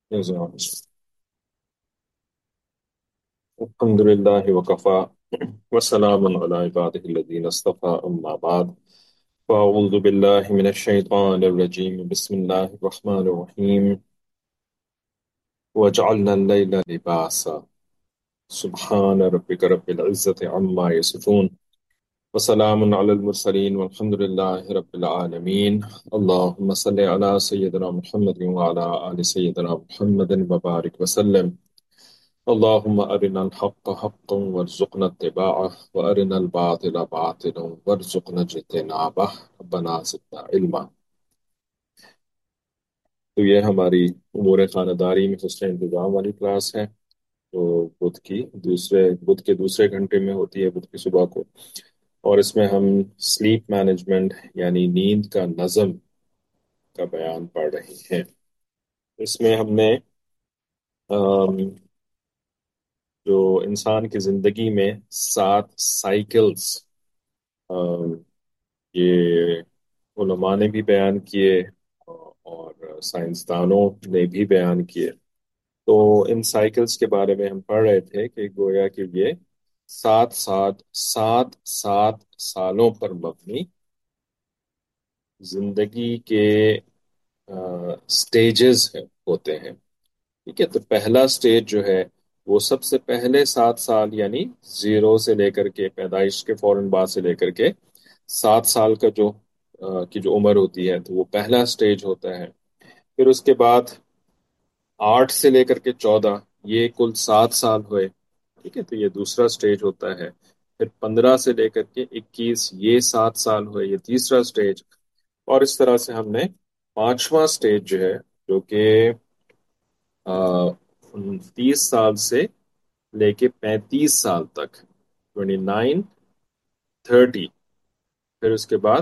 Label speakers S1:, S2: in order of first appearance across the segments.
S1: الحمد لله وكفى وسلام على عباده الذين اصطفى أما بعد فأعوذ بالله من الشيطان الرجيم بسم الله الرحمن الرحيم وجعلنا الليل لباسا سبحان ربك رب العزة عما يصفون وسلام على المرسلين والحمد لله رب العالمين اللهم صل على سيدنا محمد وعلى آل سيدنا محمد وبارك وسلم اللهم أرنا الحق حقا وارزقنا اتباعه وأرنا الباطل باطلا وارزقنا اجتنابه ربنا زدنا علما۔ تو یہ ہماری امور خانہ داری میں حسن انتظام والی کلاس ہے جو بدھ کے دوسرے گھنٹے میں ہوتی ہے، بدھ کی صبح کو، اور اس میں ہم سلیپ مینجمنٹ یعنی نیند کا نظم کا بیان پڑھ رہے ہیں۔ اس میں ہم نے آم، جو انسان کی زندگی میں 7 سائیکلز یہ علماء نے بھی بیان کیے اور سائنسدانوں نے بھی بیان کیے۔ تو ان سائیکلز کے بارے میں ہم پڑھ رہے تھے کہ گویا کہ یہ سات سات سات سات سالوں پر مبنی زندگی کے سٹیجز ہوتے ہیں۔ ٹھیک ہے، تو پہلا سٹیج جو ہے وہ سب سے پہلے 7 سال یعنی 0 سے لے کر کے پیدائش کے فوراً بعد سے لے کر کے 7 سال کا کی جو عمر ہوتی ہے تو وہ پہلا سٹیج ہوتا ہے۔ پھر اس کے بعد 8 سے لے کر کے 14 یہ کل 7 سال ہوئے۔ ٹھیک ہے، تو یہ دوسرا سٹیج ہوتا ہے۔ پھر 15 سے لے کر کے 21 یہ 7 سال ہوئے، یہ تیسرا سٹیج۔ اور اس طرح سے ہم نے پانچواں سٹیج جو ہے جو کہ 30 سال سے لے کے 35 سال تک 29 30، پھر اس کے بعد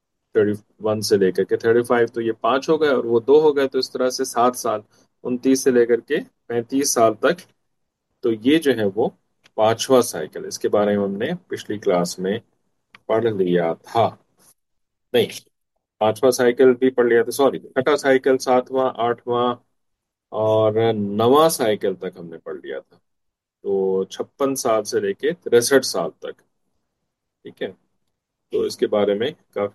S1: 31 سے لے کر کے 35، تو یہ 5 ہو گئے اور وہ 2 ہو گئے، تو اس طرح سے 7 سال 29 سے لے کر کے 35 سال تک۔ تو یہ جو ہے وہ پانچواں سائیکل، اس کے بارے میں ہم نے پچھلی کلاس میں پڑھ لیا تھا۔ نہیں، پانچواں سائیکل بھی پڑھ لیا تھا، سوری، چھٹا سائیکل، ساتواں، آٹھواں اور نواں سائیکل تک ہم نے پڑھ لیا تھا، تو 56 سال سے لے کے 63 سال تک۔ ٹھیک ہے، تو اس کے بارے میں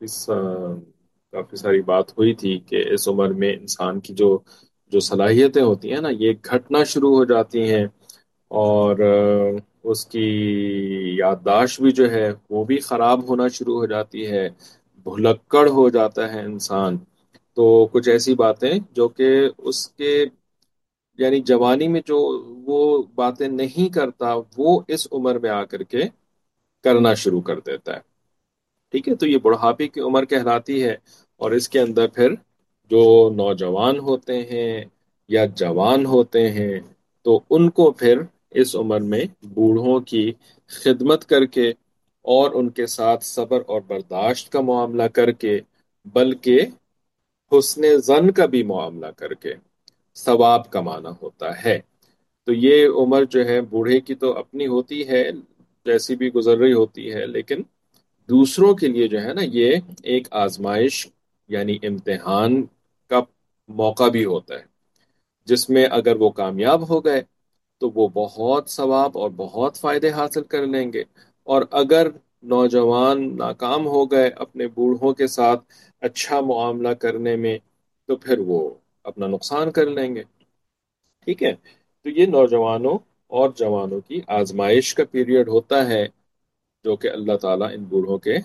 S1: کافی ساری بات ہوئی تھی کہ اس عمر میں انسان کی جو صلاحیتیں ہوتی ہیں نا یہ گھٹنا شروع ہو جاتی ہیں، اور اس کی یادداشت بھی جو ہے وہ بھی خراب ہونا شروع ہو جاتی ہے، بھلکڑ ہو جاتا ہے انسان۔ تو کچھ ایسی باتیں جو کہ اس کے یعنی جوانی میں جو وہ باتیں نہیں کرتا وہ اس عمر میں آ کر کے کرنا شروع کر دیتا ہے۔ ٹھیک ہے، تو یہ بڑھاپے کی عمر کہلاتی ہے، اور اس کے اندر پھر جو نوجوان ہوتے ہیں یا جوان ہوتے ہیں تو ان کو پھر اس عمر میں بوڑھوں کی خدمت کر کے اور ان کے ساتھ صبر اور برداشت کا معاملہ کر کے، بلکہ حسن زن کا بھی معاملہ کر کے ثواب کمانا ہوتا ہے۔ تو یہ عمر جو ہے بوڑھے کی تو اپنی ہوتی ہے، جیسی بھی گزر رہی ہوتی ہے، لیکن دوسروں کے لیے جو ہے نا یہ ایک آزمائش یعنی امتحان کا موقع بھی ہوتا ہے، جس میں اگر وہ کامیاب ہو گئے تو وہ بہت ثواب اور بہت فائدے حاصل کر لیں گے، اور اگر نوجوان ناکام ہو گئے اپنے بوڑھوں کے ساتھ اچھا معاملہ کرنے میں تو پھر وہ اپنا نقصان کر لیں گے۔ ٹھیک ہے، تو یہ نوجوانوں اور جوانوں کی آزمائش کا پیریڈ ہوتا ہے جو کہ اللہ تعالیٰ ان بوڑھوں کے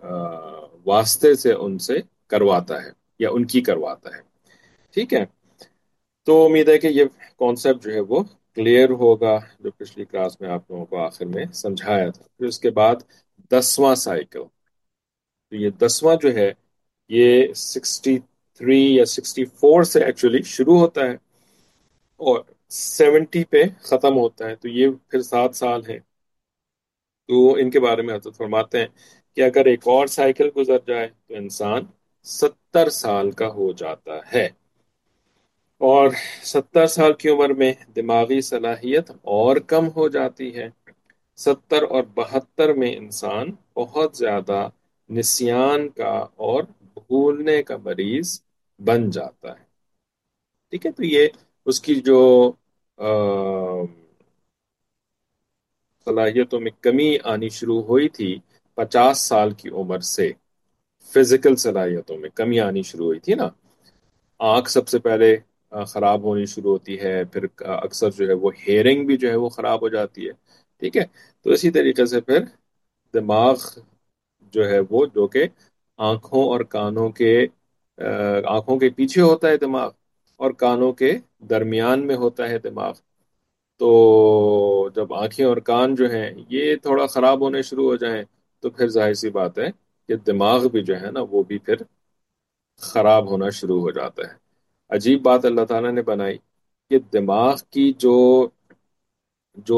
S1: واسطے سے ان سے کرواتا ہے یا ان کی کرواتا ہے۔ ٹھیک ہے، تو امید ہے کہ یہ کانسیپٹ جو ہے وہ کلیئر ہوگا جو پچھلی کلاس میں آپ لوگوں کو آخر میں سمجھایا تھا۔ پھر اس کے بعد 10واں سائیکل، تو یہ 10واں جو ہے یہ 63 یا 64 سے ایکچولی شروع ہوتا ہے اور 70 پہ ختم ہوتا ہے، تو یہ پھر 7 سال ہیں۔ تو ان کے بارے میں حضرت فرماتے ہیں کہ اگر ایک اور سائیکل گزر جائے تو انسان 70 سال کا ہو جاتا ہے، اور 70 سال کی عمر میں دماغی صلاحیت اور کم ہو جاتی ہے۔ 70 اور 72 میں انسان بہت زیادہ نسیان کا اور بھولنے کا مریض بن جاتا ہے۔ ٹھیک ہے، تو یہ اس کی جو صلاحیتوں میں کمی آنی شروع ہوئی تھی 50 سال کی عمر سے، فزیکل صلاحیتوں میں کمی آنی شروع ہوئی تھی نا، آنکھ سب سے پہلے خراب ہونی شروع ہوتی ہے، پھر اکثر جو ہے وہ ہیئرنگ بھی جو ہے وہ خراب ہو جاتی ہے، ٹھیک ہے؟ تو اسی طریقے سے پھر دماغ جو ہے وہ، جو کہ آنکھوں اور کانوں کے آنکھوں کے پیچھے ہوتا ہے دماغ، اور کانوں کے درمیان میں ہوتا ہے دماغ، تو جب آنکھیں اور کان جو ہیں یہ تھوڑا خراب ہونے شروع ہو جائیں تو پھر ظاہر سی بات ہے کہ دماغ بھی جو ہے نا وہ بھی پھر خراب ہونا شروع ہو جاتا ہے۔ عجیب بات اللہ تعالیٰ نے بنائی کہ دماغ کی جو جو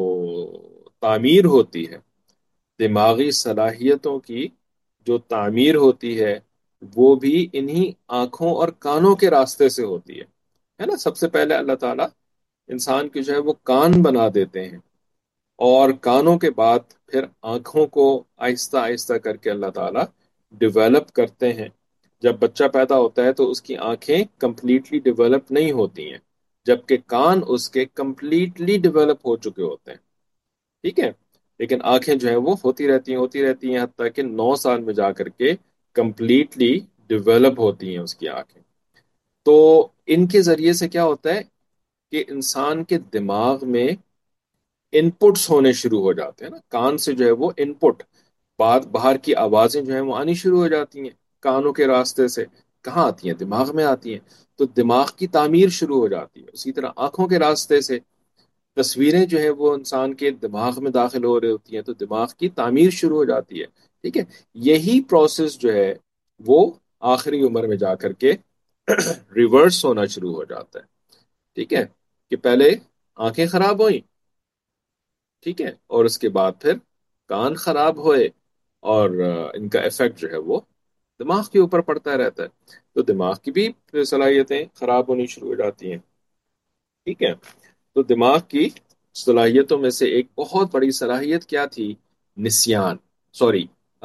S1: تعمیر ہوتی ہے، دماغی صلاحیتوں کی جو تعمیر ہوتی ہے، وہ بھی انہی آنکھوں اور کانوں کے راستے سے ہوتی ہے نا؟ سب سے پہلے اللہ تعالیٰ انسان کی جو ہے وہ کان بنا دیتے ہیں، اور کانوں کے بعد پھر آنکھوں کو آہستہ آہستہ کر کے اللہ تعالیٰ ڈیولپ کرتے ہیں۔ جب بچہ پیدا ہوتا ہے تو اس کی آنکھیں کمپلیٹلی ڈیولپ نہیں ہوتی ہیں، جبکہ کان اس کے کمپلیٹلی ڈیولپ ہو چکے ہوتے ہیں، ٹھیک ہے؟ لیکن آنکھیں جو ہیں وہ ہوتی رہتی ہیں حتیٰ کہ 9 سال میں جا کر کے کمپلیٹلی ڈیولپ ہوتی ہیں اس کی آنکھیں۔ تو ان کے ذریعے سے کیا ہوتا ہے کہ انسان کے دماغ میں ان پٹس ہونے شروع ہو جاتے ہیں نا، کان سے جو ہے وہ ان پٹ، بات باہر کی آوازیں جو ہیں وہ آنی شروع ہو جاتی ہیں کانوں کے راستے سے، کہاں آتی ہیں؟ دماغ میں آتی ہیں، تو دماغ کی تعمیر شروع ہو جاتی ہے۔ اسی طرح آنکھوں کے راستے سے تصویریں جو ہے وہ انسان کے دماغ میں داخل ہو رہی ہوتی ہیں، تو دماغ کی تعمیر شروع ہو جاتی ہے، ٹھیک ہے؟ یہی پروسیس جو ہے وہ آخری عمر میں جا کر کے ریورس ہونا شروع ہو جاتا ہے، ٹھیک ہے؟ کہ پہلے آنکھیں خراب ہوئیں، ٹھیک ہے، اور اس کے بعد پھر کان خراب ہوئے، اور ان کا ایفیکٹ جو ہے وہ دماغ کے اوپر پڑتا رہتا ہے، تو دماغ کی بھی صلاحیتیں خراب ہونی شروع ہو جاتی ہیں، ٹھیک ہے؟ تو دماغ کی صلاحیتوں میں سے ایک بہت بڑی صلاحیت کیا تھی؟ نسیان، سوری،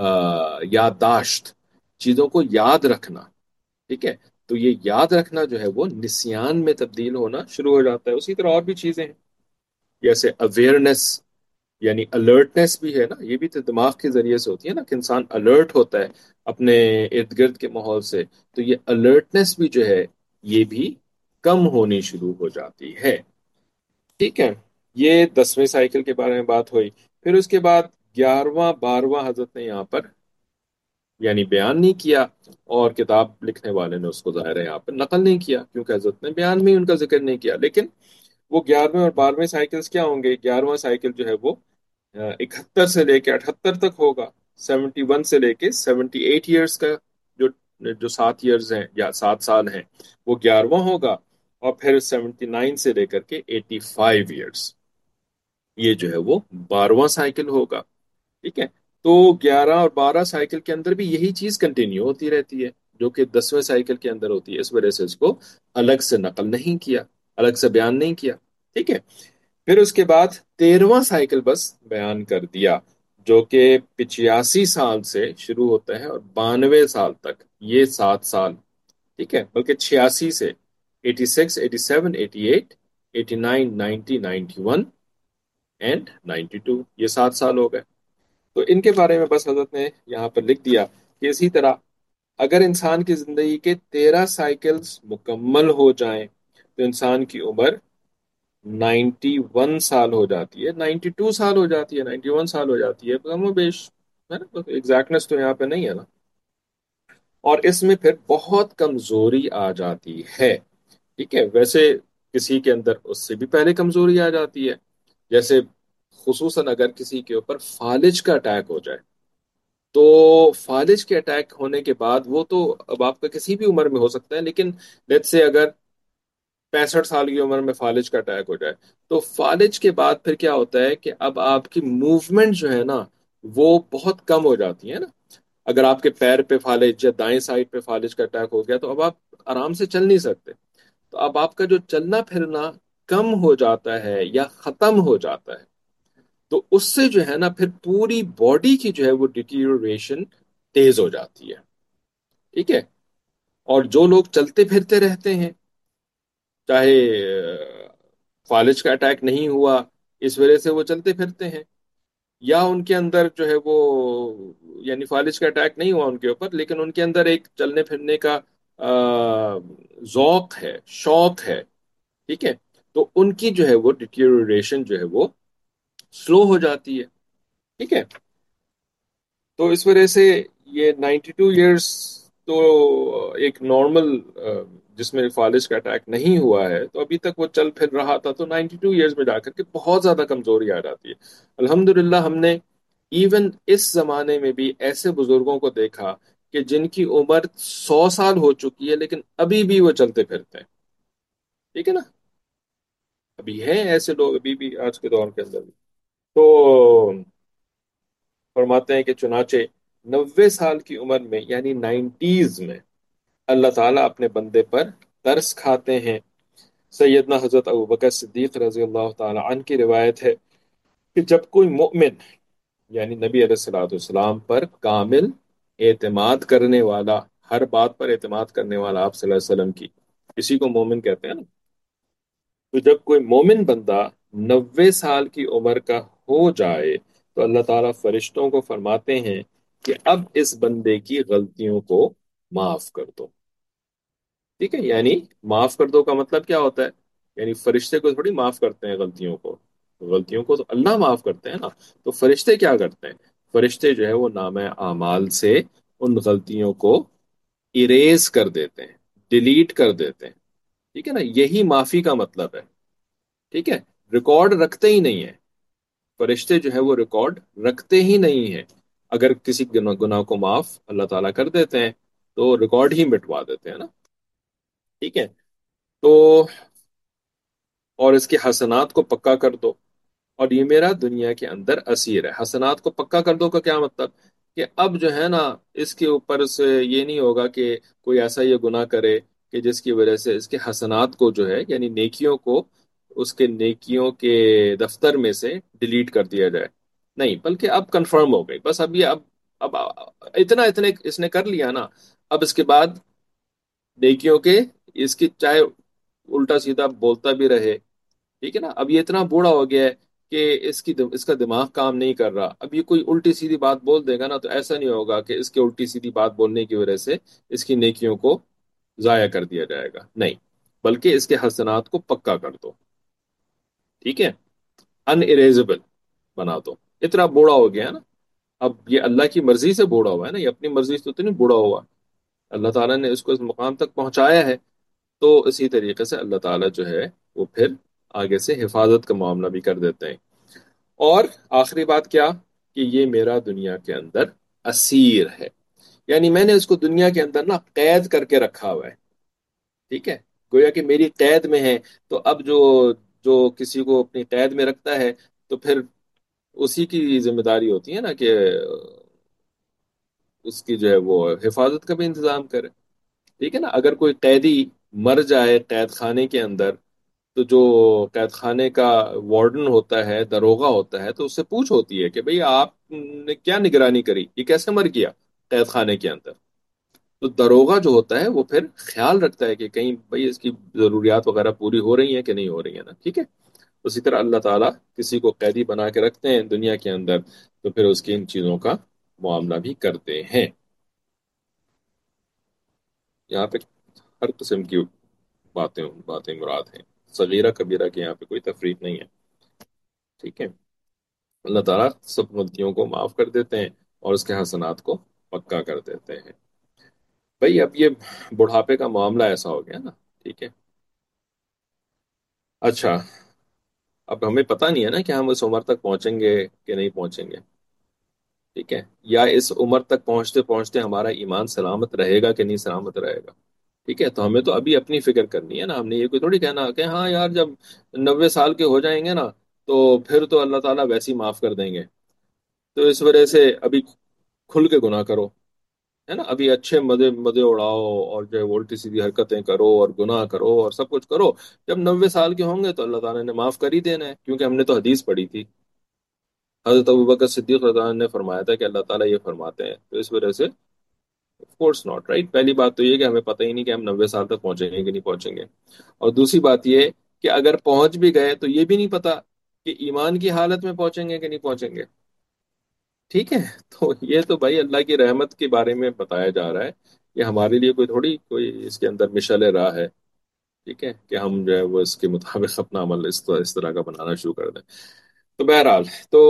S1: یادداشت، چیزوں کو یاد رکھنا، ٹھیک ہے؟ تو یہ یاد رکھنا جو ہے وہ نسیان میں تبدیل ہونا شروع ہو جاتا ہے۔ اسی طرح اور بھی چیزیں ہیں، جیسے اویئرنیس، یعنی الرٹنیس بھی ہے نا، یہ بھی تو دماغ کے ذریعے سے ہوتی ہے نا، کہ انسان الرٹ ہوتا ہے اپنے ارد گرد کے ماحول سے، تو یہ الرٹنیس بھی جو ہے یہ بھی کم ہونی شروع ہو جاتی ہے، ٹھیک ہے؟ یہ 10ویں سائیکل کے بارے میں بات ہوئی۔ پھر اس کے بعد 11واں 12واں حضرت نے یہاں پر یعنی بیان نہیں کیا، اور کتاب لکھنے والے نے اس کو ظاہر ہے یہاں پر نقل نہیں کیا، کیونکہ حضرت نے بیان میں ہی ان کا ذکر نہیں کیا، لیکن وہ 11ویں اور 12ویں سائیکلز کیا ہوں گے؟ 11واں سائیکل جو ہے وہ 71 سے لے کے 78 تک ہوگا، 71 سے لے کے 78 ایئرس کا، جو جو 7 ایئرز ہیں یا 7 سال ہیں، وہ 11واں ہوگا، اور پھر 79 سے لے کر کے 85 ایئرس، یہ جو ہے وہ 12واں سائیکل ہوگا، ٹھیک ہے؟ تو 11 اور 12 سائیکل کے اندر بھی یہی چیز کنٹینیو ہوتی رہتی ہے جو کہ 10ویں سائیکل کے اندر ہوتی ہے، اس وجہ سے اس کو الگ سے نقل نہیں کیا، الگ سے بیان نہیں کیا، ٹھیک ہے؟ پھر اس کے بعد 13واں سائیکل بس بیان کر دیا، جو کہ 85 سال سے شروع ہوتا ہے اور 92 سال تک، یہ 7 سال، ٹھیک ہے؟ بلکہ 86 سے 86، 87، 88، 89، 90، 91 اینڈ 92، یہ 7 سال ہو گئے۔ تو ان کے بارے میں بس حضرت نے یہاں پر لکھ دیا کہ اسی طرح اگر انسان کی زندگی کے 13 سائیکلز مکمل ہو جائیں تو انسان کی عمر 91 سال ہو جاتی ہے، 92 سال ہو جاتی ہے، 91 سال ہو جاتی ہے، کم و بیش، ہے نا؟ ایگزیکٹنس تو یہاں پہ نہیں ہے نا، اور اس میں پھر بہت کمزوری آ جاتی ہے، ٹھیک ہے؟ ویسے کسی کے اندر اس سے بھی پہلے کمزوری آ جاتی ہے، جیسے خصوصاً اگر کسی کے اوپر فالج کا اٹیک ہو جائے، تو فالج کے اٹیک ہونے کے بعد وہ تو اب آپ کا کسی بھی عمر میں ہو سکتا ہے، لیکن لیٹس سے اگر 65 سال کی عمر میں فالج کا اٹیک ہو جائے، تو فالج کے بعد پھر کیا ہوتا ہے کہ اب آپ کی موومنٹ جو ہے نا وہ بہت کم ہو جاتی ہے نا۔ اگر آپ کے پیر پہ فالج یا دائیں سائڈ پہ فالج کا اٹیک ہو گیا تو اب آپ آرام سے چل نہیں سکتے، تو اب آپ کا جو چلنا پھرنا کم ہو جاتا ہے یا ختم ہو جاتا ہے، تو اس سے جو ہے نا پھر پوری باڈی کی جو ہے وہ ڈیٹیریوریشن تیز ہو جاتی ہے، ٹھیک ہے؟ اور جو لوگ چلتے پھرتے رہتے ہیں چاہے فالج کا اٹیک نہیں ہوا، اس وجہ سے وہ چلتے پھرتے ہیں، یا ان کے اندر جو ہے وہ، یعنی فالج کا اٹیک نہیں ہوا ان کے اوپر، لیکن ان کے اندر ایک چلنے پھرنے کا ذوق ہے، شوق ہے، ٹھیک ہے، تو ان کی جو ہے وہ ڈیٹیریوریشن جو ہے وہ سلو ہو جاتی ہے، ٹھیک ہے۔ تو اس وجہ سے یہ 92 ایئرس تو ایک نارمل، جس میں فالج کا اٹیک نہیں ہوا ہے تو ابھی تک وہ چل پھر رہا تھا، تو 92 ایئرس میں جا کر کے بہت زیادہ کمزوری آ جاتی ہے۔ الحمدللہ ہم نے ایون اس زمانے میں بھی ایسے بزرگوں کو دیکھا کہ جن کی عمر 100 سال ہو چکی ہے لیکن ابھی بھی وہ چلتے پھرتے ہیں، ٹھیک ہے نا، ابھی ہیں ایسے لوگ ابھی بھی آج کے دور کے اندر بھی۔ تو فرماتے ہیں کہ چنانچہ 90 سال کی عمر میں یعنی 90s میں اللہ تعالیٰ اپنے بندے پر ترس کھاتے ہیں۔ سیدنا حضرت ابوبکر صدیق رضی اللہ تعالی عنہ کی روایت ہے کہ جب کوئی مؤمن یعنی نبی علیہ الصلوۃ والسلام پر کامل اعتماد کرنے والا، ہر بات پر اعتماد کرنے والا، آپ صلی اللہ علیہ وسلم کی، اسی کو مومن کہتے ہیں نا، تو جب کوئی مومن بندہ 90 سال کی عمر کا ہو جائے تو اللہ تعالیٰ فرشتوں کو فرماتے ہیں کہ اب اس بندے کی غلطیوں کو معاف کر دو، ٹھیک ہے، یعنی معاف کر دو کا مطلب کیا ہوتا ہے؟ یعنی فرشتے کو تھوڑی معاف کرتے ہیں غلطیوں کو، غلطیوں کو تو اللہ معاف کرتے ہیں نا، تو فرشتے کیا کرتے ہیں؟ فرشتے جو ہے وہ نامہ اعمال سے ان غلطیوں کو اریز کر دیتے ہیں، ڈیلیٹ کر دیتے ہیں، ٹھیک ہے نا، یہی معافی کا مطلب ہے، ٹھیک ہے، ریکارڈ رکھتے ہی نہیں ہیں فرشتے، جو ہے وہ ریکارڈ رکھتے ہی نہیں ہیں۔ اگر کسی گناہ کو معاف اللہ تعالیٰ کر دیتے ہیں تو ریکارڈ ہی مٹوا دیتے ہیں نا، ٹھیک ہے۔ تو اور اس کے حسنات کو پکا کر دو، اور یہ میرا دنیا کے اندر اسیر ہے۔ حسنات کو پکا کر دو کا کیا مطلب؟ کہ اب جو ہے نا، اس کے اوپر سے یہ نہیں ہوگا کہ کوئی ایسا یہ گناہ کرے کہ جس کی وجہ سے اس کے حسنات کو جو ہے یعنی نیکیوں کو اس کے نیکیوں کے دفتر میں سے ڈیلیٹ کر دیا جائے، نہیں، بلکہ اب کنفرم ہو گئی، بس اب یہ اب اتنا اس نے کر لیا نا، اب اس کے بعد نیکیوں کے، اس کی چاہے الٹا سیدھا بولتا بھی رہے، ٹھیک ہے نا، اب یہ اتنا بوڑھا ہو گیا ہے کہ اس کا دماغ کام نہیں کر رہا، اب یہ کوئی الٹی سیدھی بات بول دے گا نا، تو ایسا نہیں ہوگا کہ اس کے الٹی سیدھی بات بولنے کی وجہ سے اس کی نیکیوں کو ضائع کر دیا جائے گا، نہیں، بلکہ اس کے حسنات کو پکا کر دو، ٹھیک ہے، ان اریزبل بنا دو، اتنا بوڑھا ہو گیا ہے نا، اب یہ اللہ کی مرضی سے بوڑھا ہوا ہے نا، یہ اپنی مرضی سے تو نہیں بوڑھا ہوا، اللہ تعالیٰ نے اس کو اس مقام تک پہنچایا ہے، تو اسی طریقے سے اللہ تعالیٰ جو ہے وہ پھر آگے سے حفاظت کا معاملہ بھی کر دیتے ہیں۔ اور آخری بات کیا؟ کہ یہ میرا دنیا کے اندر اسیر ہے، یعنی میں نے اس کو دنیا کے اندر نا قید کر کے رکھا ہوا ہے، ٹھیک ہے، گویا کہ میری قید میں ہے، تو اب جو جو کسی کو اپنی قید میں رکھتا ہے تو پھر اسی کی ذمہ داری ہوتی ہے نا کہ اس کی جو ہے وہ حفاظت کا بھی انتظام کرے، ٹھیک ہے نا، اگر کوئی قیدی مر جائے قید خانے کے اندر، تو جو قید خانے کا وارڈن ہوتا ہے، دروغہ ہوتا ہے، تو اس سے پوچھ ہوتی ہے کہ بھئی آپ نے کیا نگرانی کری، یہ کیسے مر گیا قید خانے کے اندر؟ تو دروغہ جو ہوتا ہے وہ پھر خیال رکھتا ہے کہ کہیں بھئی اس کی ضروریات وغیرہ پوری ہو رہی ہیں کہ نہیں ہو رہی ہیں نا، ٹھیک ہے۔ اسی طرح اللہ تعالیٰ کسی کو قیدی بنا کے رکھتے ہیں دنیا کے اندر، تو پھر اس کی ان چیزوں کا معاملہ بھی کرتے ہیں۔ یہاں پہ ہر قسم کی باتیں باتیں مراد ہیں، صغیرہ کبیرہ کے یہاں پہ کوئی تفریق نہیں ہے، ٹھیک ہے۔ اللہ تعالیٰ سب غلطیوں کو معاف کر دیتے ہیں اور اس کے حسنات کو پکا کر دیتے ہیں۔ بھئی اب یہ بڑھاپے کا معاملہ ایسا ہو گیا نا، ٹھیک ہے، اچھا، اب ہمیں پتہ نہیں ہے نا کہ ہم اس عمر تک پہنچیں گے کہ نہیں پہنچیں گے، ٹھیک ہے، یا اس عمر تک پہنچتے پہنچتے ہمارا ایمان سلامت رہے گا کہ نہیں سلامت رہے گا، ٹھیک ہے، تو ہمیں تو ابھی اپنی فکر کرنی ہے نا، ہم نے یہ کوئی تھوڑی کہنا کہ ہاں یار جب 90 سال کے ہو جائیں گے نا تو پھر تو اللہ تعالیٰ ویسے ہی معاف کر دیں گے، تو اس وجہ سے ابھی کھل کے گناہ کرو، ہے نا، ابھی اچھے مزے مزے اڑاؤ اور جو ہے الٹی سیدھی حرکتیں کرو اور گناہ کرو اور سب کچھ کرو، جب 90 سال کے ہوں گے تو اللہ تعالیٰ نے معاف کر ہی دینا ہے، کیونکہ ہم نے تو حدیث پڑھی تھی، حضرت ابوبکر صدیق رضی اللہ عنہ نے فرمایا تھا کہ اللہ تعالیٰ یہ فرماتے ہیں، تو اس وجہ سے ऑफ कोर्स नॉट, राइट। पहली बात तो ये कि हमें पता ही नहीं कि हम 90 साल तक पहुंचेंगे कि नहीं पहुंचेंगे। और दूसरी बात ये कि अगर पहुंच भी गए तो ये भी नहीं पता कि ईमान की हालत में पहुंचेंगे कि नहीं पहुंचेंगे। ठीक है। तो ये तो भाई अल्लाह की रहमत के बारे में बताया जा रहा है। ये हमारे लिए कोई थोड़ी कोई इसके अंदर मिशल राह है। ठीक है कि हम जो है वो इसके मुताबिक अपना अमल इस तरह का बनाना शुरू कर दें। तो बहरहाल, तो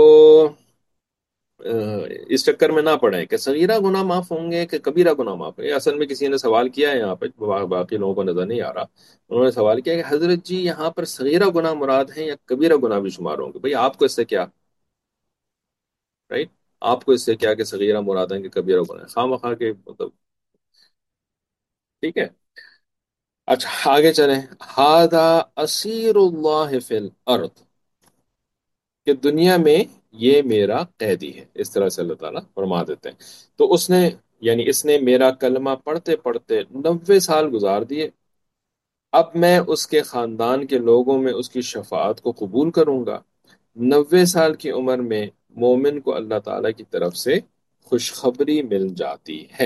S1: इस चक्कर में ना पड़े कि सगीरा गुनाह माफ होंगे कि कबीरा गुनाह माफ होंगे। असल में किसी ने सवाल किया है यहाँ पे, बाकी लोगों को नजर नहीं आ रहा। उन्होंने सवाल किया कि हजरत जी यहाँ पर सगीरा गुनाह मुराद है या कबीरा गुनाह भी शुमार होंगे? भाई आपको इससे क्या, राइट? आपको इससे क्या कि सगीरा मुराद है कि कबीरा गुनाह, खाम खा के मतलब। ठीक है। अच्छा, आगे चलें। हादा असीरुल्लाह फिल अर्द, कि दुनिया में ये मेरा कैदी है, इस तरह से अल्लाह ताला फरमा देते हैं। तो उसने, यानी इसने मेरा कलमा पढ़ते पढ़ते 90 साल गुजार दिए। अब मैं उसके खानदान के लोगों में उसकी शफाअत को कबूल करूंगा। 90 साल की उम्र में मोमिन को अल्लाह ताला की तरफ से खुशखबरी मिल जाती है।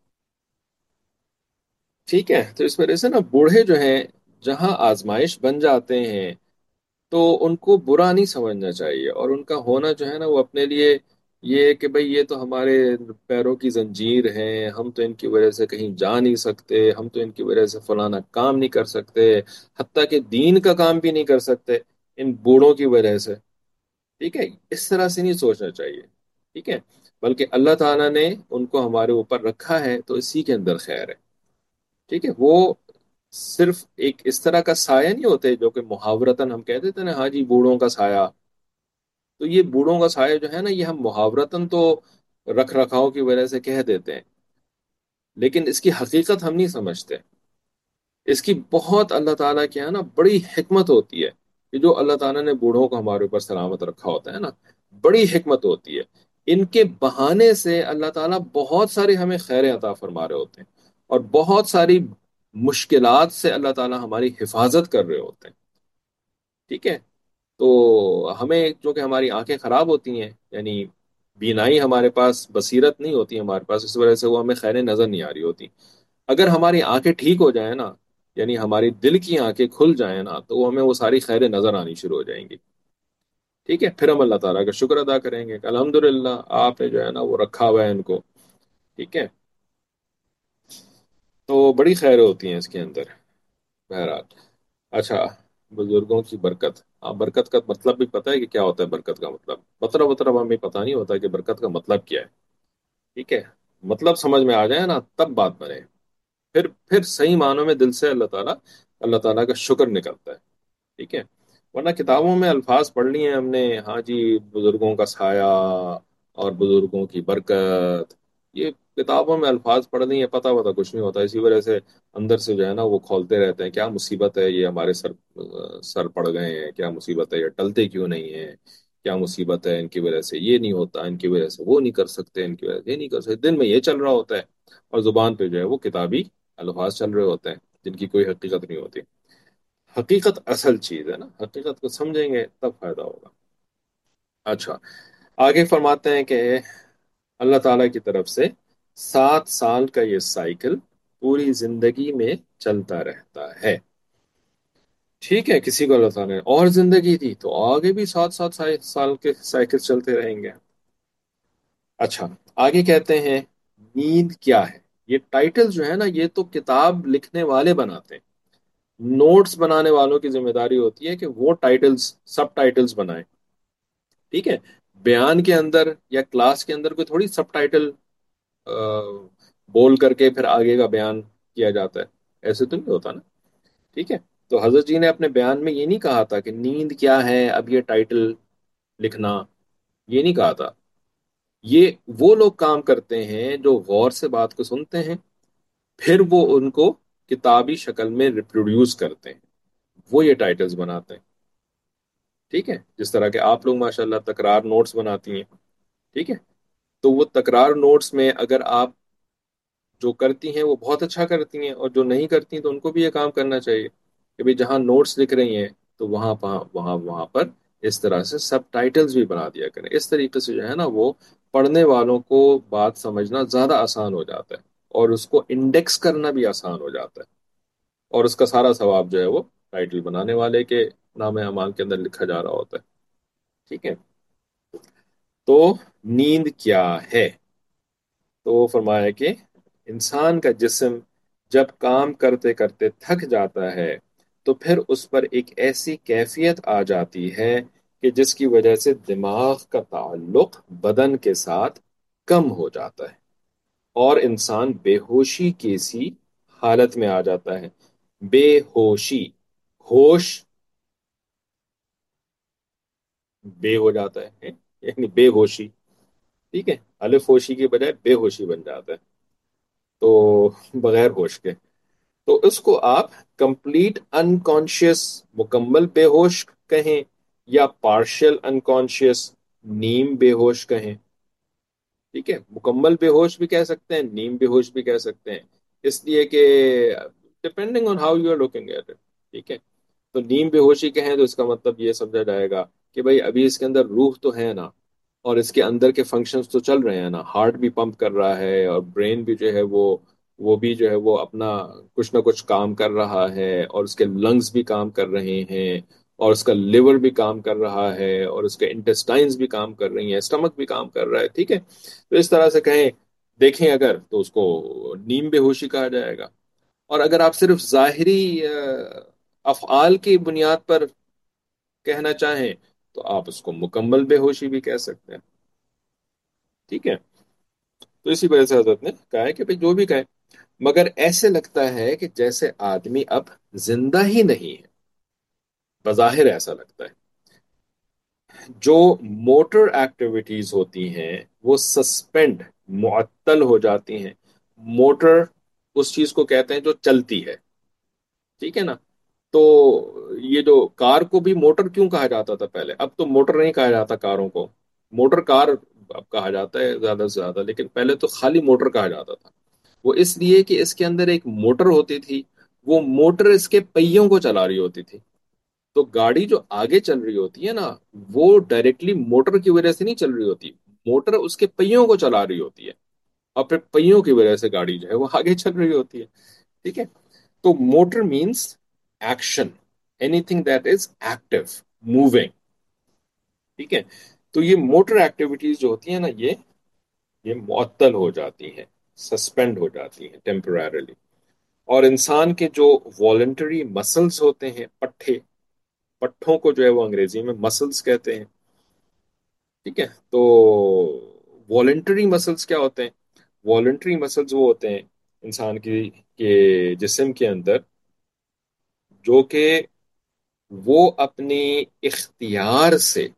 S1: ठीक है। तो इस वजह से ना बूढ़े जो हैं, जहां आजमाइश बन जाते हैं, तो उनको बुरा नहीं समझना चाहिए। और उनका होना जो है ना वो अपने लिए ये है कि भाई ये तो हमारे पैरों की जंजीर है, हम तो इनकी वजह से कहीं जा नहीं सकते, हम तो इनकी वजह से फलाना काम नहीं कर सकते, हत्ता कि दीन का काम भी नहीं कर सकते इन बूढ़ों की वजह से। ठीक है। इस तरह से नहीं सोचना चाहिए। ठीक है। बल्कि अल्लाह ताला ने उनको हमारे ऊपर रखा है तो इसी के अंदर खैर है। ठीक है। वो सिर्फ एक इस तरह का साया नहीं होते जो कि मुहावरतन हम कह देते हैं ना, हाँ जी बूढ़ों का साया। तो ये बूढ़ों का साया जो है ना, ये हम मुहावरतन तो रख रखाव की वजह से कह देते हैं, लेकिन इसकी हकीकत हम नहीं समझते। इसकी बहुत अल्लाह ताला के यहाँ ना बड़ी हिकमत होती है कि जो अल्लाह ताला ने बूढ़ों को हमारे ऊपर सलामत रखा होता है ना, बड़ी हिकमत होती है। इनके बहाने से अल्लाह ताला बहुत सारी हमें खैरें अता फरमा रहे होते हैं, और बहुत सारी मुश्किलात से अल्लाह ताला हमारी हिफाजत कर रहे होते हैं। ठीक है। तो हमें जो कि हमारी आंखें खराब होती हैं, यानी बीनाई हमारे पास, बसीरत नहीं होती हमारे पास, इस वजह से वो हमें खैरें नजर नहीं आ रही होती। अगर हमारी आंखें ठीक हो जाए ना, यानी हमारी दिल की आंखें खुल जाए ना, तो वो हमें वो सारी खैरें नजर आनी शुरू हो जाएंगी। ठीक है। फिर हम अल्लाह ताला का शुक्र अदा करेंगे कि अल्हम्दुलिल्लाह आपने जो है ना वो रखा हुआ है इनको। ठीक है। तो बड़ी खैर होती हैं इसके अंदर। बहरहाल, अच्छा, बुजुर्गों की बरकत। हाँ, बरकत का मतलब भी पता है कि क्या होता है? बरकत का मतलब हमें पता नहीं होता कि बरकत का मतलब क्या है। ठीक है। मतलब समझ में आ जाए ना तब बात बने। फिर सही मानों में दिल से अल्लाह ताला का शुक्र निकलता है। ठीक है। वरना किताबों में अल्फाज पढ़ लिए हैं हमने, हाँ जी बुजुर्गों का साया और बुजुर्गों की बरकत, ये किताबों में अल्फाज पढ़ लिए, पता वता कुछ नहीं होता। इसी वजह से अंदर से जो है ना वो खोलते रहते हैं, क्या मुसीबत है ये हमारे सर पड़ गए हैं, क्या मुसीबत है ये टलते क्यों नहीं है, क्या मुसीबत है इनकी वजह से ये नहीं होता, इनकी वजह से वो नहीं कर सकते, इनकी वजह से ये नहीं कर सकते। दिन में ये चल रहा होता है और जुबान पे जो है वो किताबी अल्फाज चल रहे होते हैं जिनकी कोई हकीकत नहीं होती। हकीकत असल चीज है ना, हकीकत को समझेंगे तब फायदा होगा। अच्छा, आगे फरमाते हैं कि अल्लाह ताला की तरफ से 7 साल का ये साइकिल पूरी जिंदगी में चलता रहता है। ठीक है। किसी को अल्लाह ताला ने और जिंदगी दी तो आगे भी 7 7 साल के साइकिल चलते रहेंगे। अच्छा, आगे कहते हैं नींद क्या है। ये टाइटल जो है ना, ये तो किताब लिखने वाले बनाते हैं। नोट्स बनाने वालों की जिम्मेदारी होती है कि वो टाइटल्स, सब टाइटल्स बनाएं। ठीक है। बयान के अंदर या क्लास के अंदर कोई थोड़ी सब टाइटल बोल करके फिर आगे का बयान किया जाता है, ऐसे तो नहीं होता ना। ठीक है। तो हजरत जी ने अपने बयान में ये नहीं कहा था कि नींद क्या है अब ये टाइटल लिखना, ये नहीं कहा था। ये वो लोग काम करते हैं जो गौर से बात को सुनते हैं, फिर वो उनको किताबी शक्ल में रिप्रोड्यूस करते हैं, वो ये टाइटल्स बनाते हैं। ठीक है। जिस तरह के आप लोग माशाल्लाह तकरार नोट्स बनाती हैं। ठीक है। तो वो तकरार नोट्स में अगर आप जो करती हैं वो बहुत अच्छा करती हैं, और जो नहीं करती तो उनको भी ये काम करना चाहिए कि भाई जहाँ नोट्स लिख रही हैं तो वहाँ पर इस तरह से सब टाइटल्स भी बना दिया करें। इस तरीके से जो है ना वो पढ़ने वालों को बात समझना ज़्यादा आसान हो जाता है। اور اس کو انڈیکس کرنا بھی آسان ہو جاتا ہے، اور اس کا سارا ثواب جو ہے وہ ٹائٹل بنانے والے کے نام اعمال کے اندر لکھا جا رہا ہوتا ہے. ٹھیک ہے. تو نیند کیا ہے؟ تو فرمایا کہ انسان کا جسم جب کام کرتے کرتے تھک جاتا ہے تو پھر اس پر ایک ایسی کیفیت آ جاتی ہے کہ جس کی وجہ سے دماغ کا تعلق بدن کے ساتھ کم ہو جاتا ہے اور انسان بے ہوشی کی سی حالت میں آ جاتا ہے. بے ہوشی، ہوش بے ہو جاتا ہے، یعنی بے ہوشی. ٹھیک ہے، الف ہوشی کی بجائے بے ہوشی بن جاتا ہے، تو بغیر ہوش کے. تو اس کو آپ کمپلیٹ انکانشیس، مکمل بے ہوش کہیں، یا پارشل انکانشیس، نیم بے ہوش کہیں. ٹھیک ہے، مکمل بے ہوش بھی کہہ سکتے ہیں، نیم بے ہوش بھی کہہ سکتے ہیں، اس لیے کہ depending on how you are looking at it. ٹھیک ہے. تو نیم بے ہوشی کہیں تو اس کا مطلب یہ سمجھا جائے گا کہ بھائی ابھی اس کے اندر روح تو ہے نا، اور اس کے اندر کے فنکشنز تو چل رہے ہیں نا، ہارٹ بھی پمپ کر رہا ہے اور برین بھی جو ہے وہ بھی جو ہے وہ اپنا کچھ نہ کچھ کام کر رہا ہے، اور اس کے لنگز بھی کام کر رہے ہیں، اور اس کا لیور بھی کام کر رہا ہے، اور اس کے انٹسٹائنز بھی کام کر رہی ہیں، اسٹمک بھی کام کر رہا ہے. ٹھیک ہے. تو اس طرح سے کہیں دیکھیں اگر تو اس کو نیم بے ہوشی کہا جائے گا. اور اگر آپ صرف ظاہری افعال کی بنیاد پر کہنا چاہیں تو آپ اس کو مکمل بے ہوشی بھی کہہ سکتے ہیں. ٹھیک ہے. تو اسی وجہ سے حضرت نے کہا ہے کہ بھئی جو بھی کہیں، مگر ایسے لگتا ہے کہ جیسے آدمی اب زندہ ہی نہیں ہے. بظاہر ایسا لگتا ہے. جو موٹر ایکٹیویٹیز ہوتی ہیں وہ سسپینڈ، معطل ہو جاتی ہیں. موٹر اس چیز کو کہتے ہیں جو چلتی ہے. ٹھیک ہے نا. تو یہ جو کار کو بھی موٹر کیوں کہا جاتا تھا پہلے؟ اب تو موٹر نہیں کہا جاتا کاروں کو، موٹر کار اب کہا جاتا ہے زیادہ سے زیادہ، لیکن پہلے تو خالی موٹر کہا جاتا تھا. وہ اس لیے کہ اس کے اندر ایک موٹر ہوتی تھی، وہ موٹر اس کے پہیوں کو چلا رہی ہوتی تھی. تو گاڑی جو آگے چل رہی ہوتی ہے نا، وہ ڈائریکٹلی موٹر کی وجہ سے نہیں چل رہی ہوتی، موٹر اس کے پہیوں کو چلا رہی ہوتی ہے، اور پھر پہیوں کی وجہ سے گاڑی جو ہے وہ آگے چل رہی ہوتی ہے. ٹھیک ہے. تو motor means action, any thing that is active, moving. ٹھیک ہے. تو یہ موٹر ایکٹیویٹیز جو ہوتی ہیں نا، یہ معطل ہو جاتی ہیں، سسپینڈ ہو جاتی ہیں ٹیمپرارلی. اور انسان کے جو والنٹری مسلز ہوتے ہیں، پٹھوں کو جو ہے وہ انگریزی میں مسلز کہتے ہیں. ٹھیک ہے. تو والنٹری مسلز کیا ہوتے ہیں؟ والنٹری مسلز وہ ہوتے ہیں انسان کی کے جسم کے اندر جو کہ وہ اپنی اختیار سے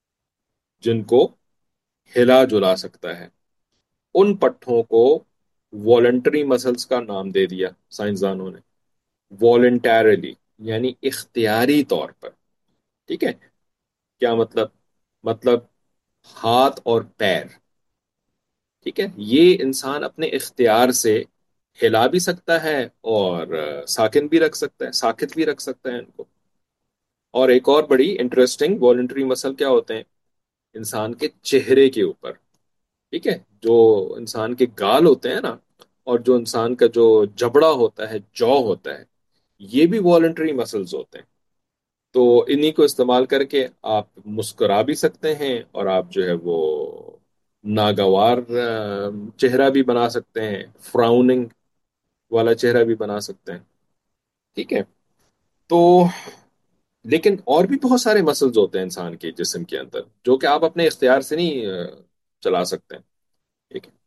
S1: جن کو ہلا جلا سکتا ہے، ان پٹھوں کو والنٹری مسلز کا نام دے دیا سائنسدانوں نے. والنٹیرلی یعنی اختیاری طور پر. ٹھیک ہے. کیا مطلب؟ مطلب ہاتھ اور پیر. ٹھیک ہے. یہ انسان اپنے اختیار سے ہلا بھی سکتا ہے اور ساکن بھی رکھ سکتا ہے، ساکت بھی رکھ سکتا ہے ان کو. اور ایک اور بڑی انٹرسٹنگ والنٹری مسل کیا ہوتے ہیں انسان کے چہرے کے اوپر. ٹھیک ہے. جو انسان کے گال ہوتے ہیں نا، اور جو انسان کا جو جبڑا ہوتا ہے، جو ہوتا ہے، یہ بھی والنٹری مسلز ہوتے ہیں. تو انہی کو استعمال کر کے آپ مسکرا بھی سکتے ہیں، اور آپ جو ہے وہ ناگوار چہرہ بھی بنا سکتے ہیں، فراؤننگ والا چہرہ بھی بنا سکتے ہیں. ٹھیک ہے. تو لیکن اور بھی بہت سارے مسلز ہوتے ہیں انسان کے جسم کے اندر جو کہ آپ اپنے اختیار سے نہیں چلا سکتے ہیں. ٹھیک ہے.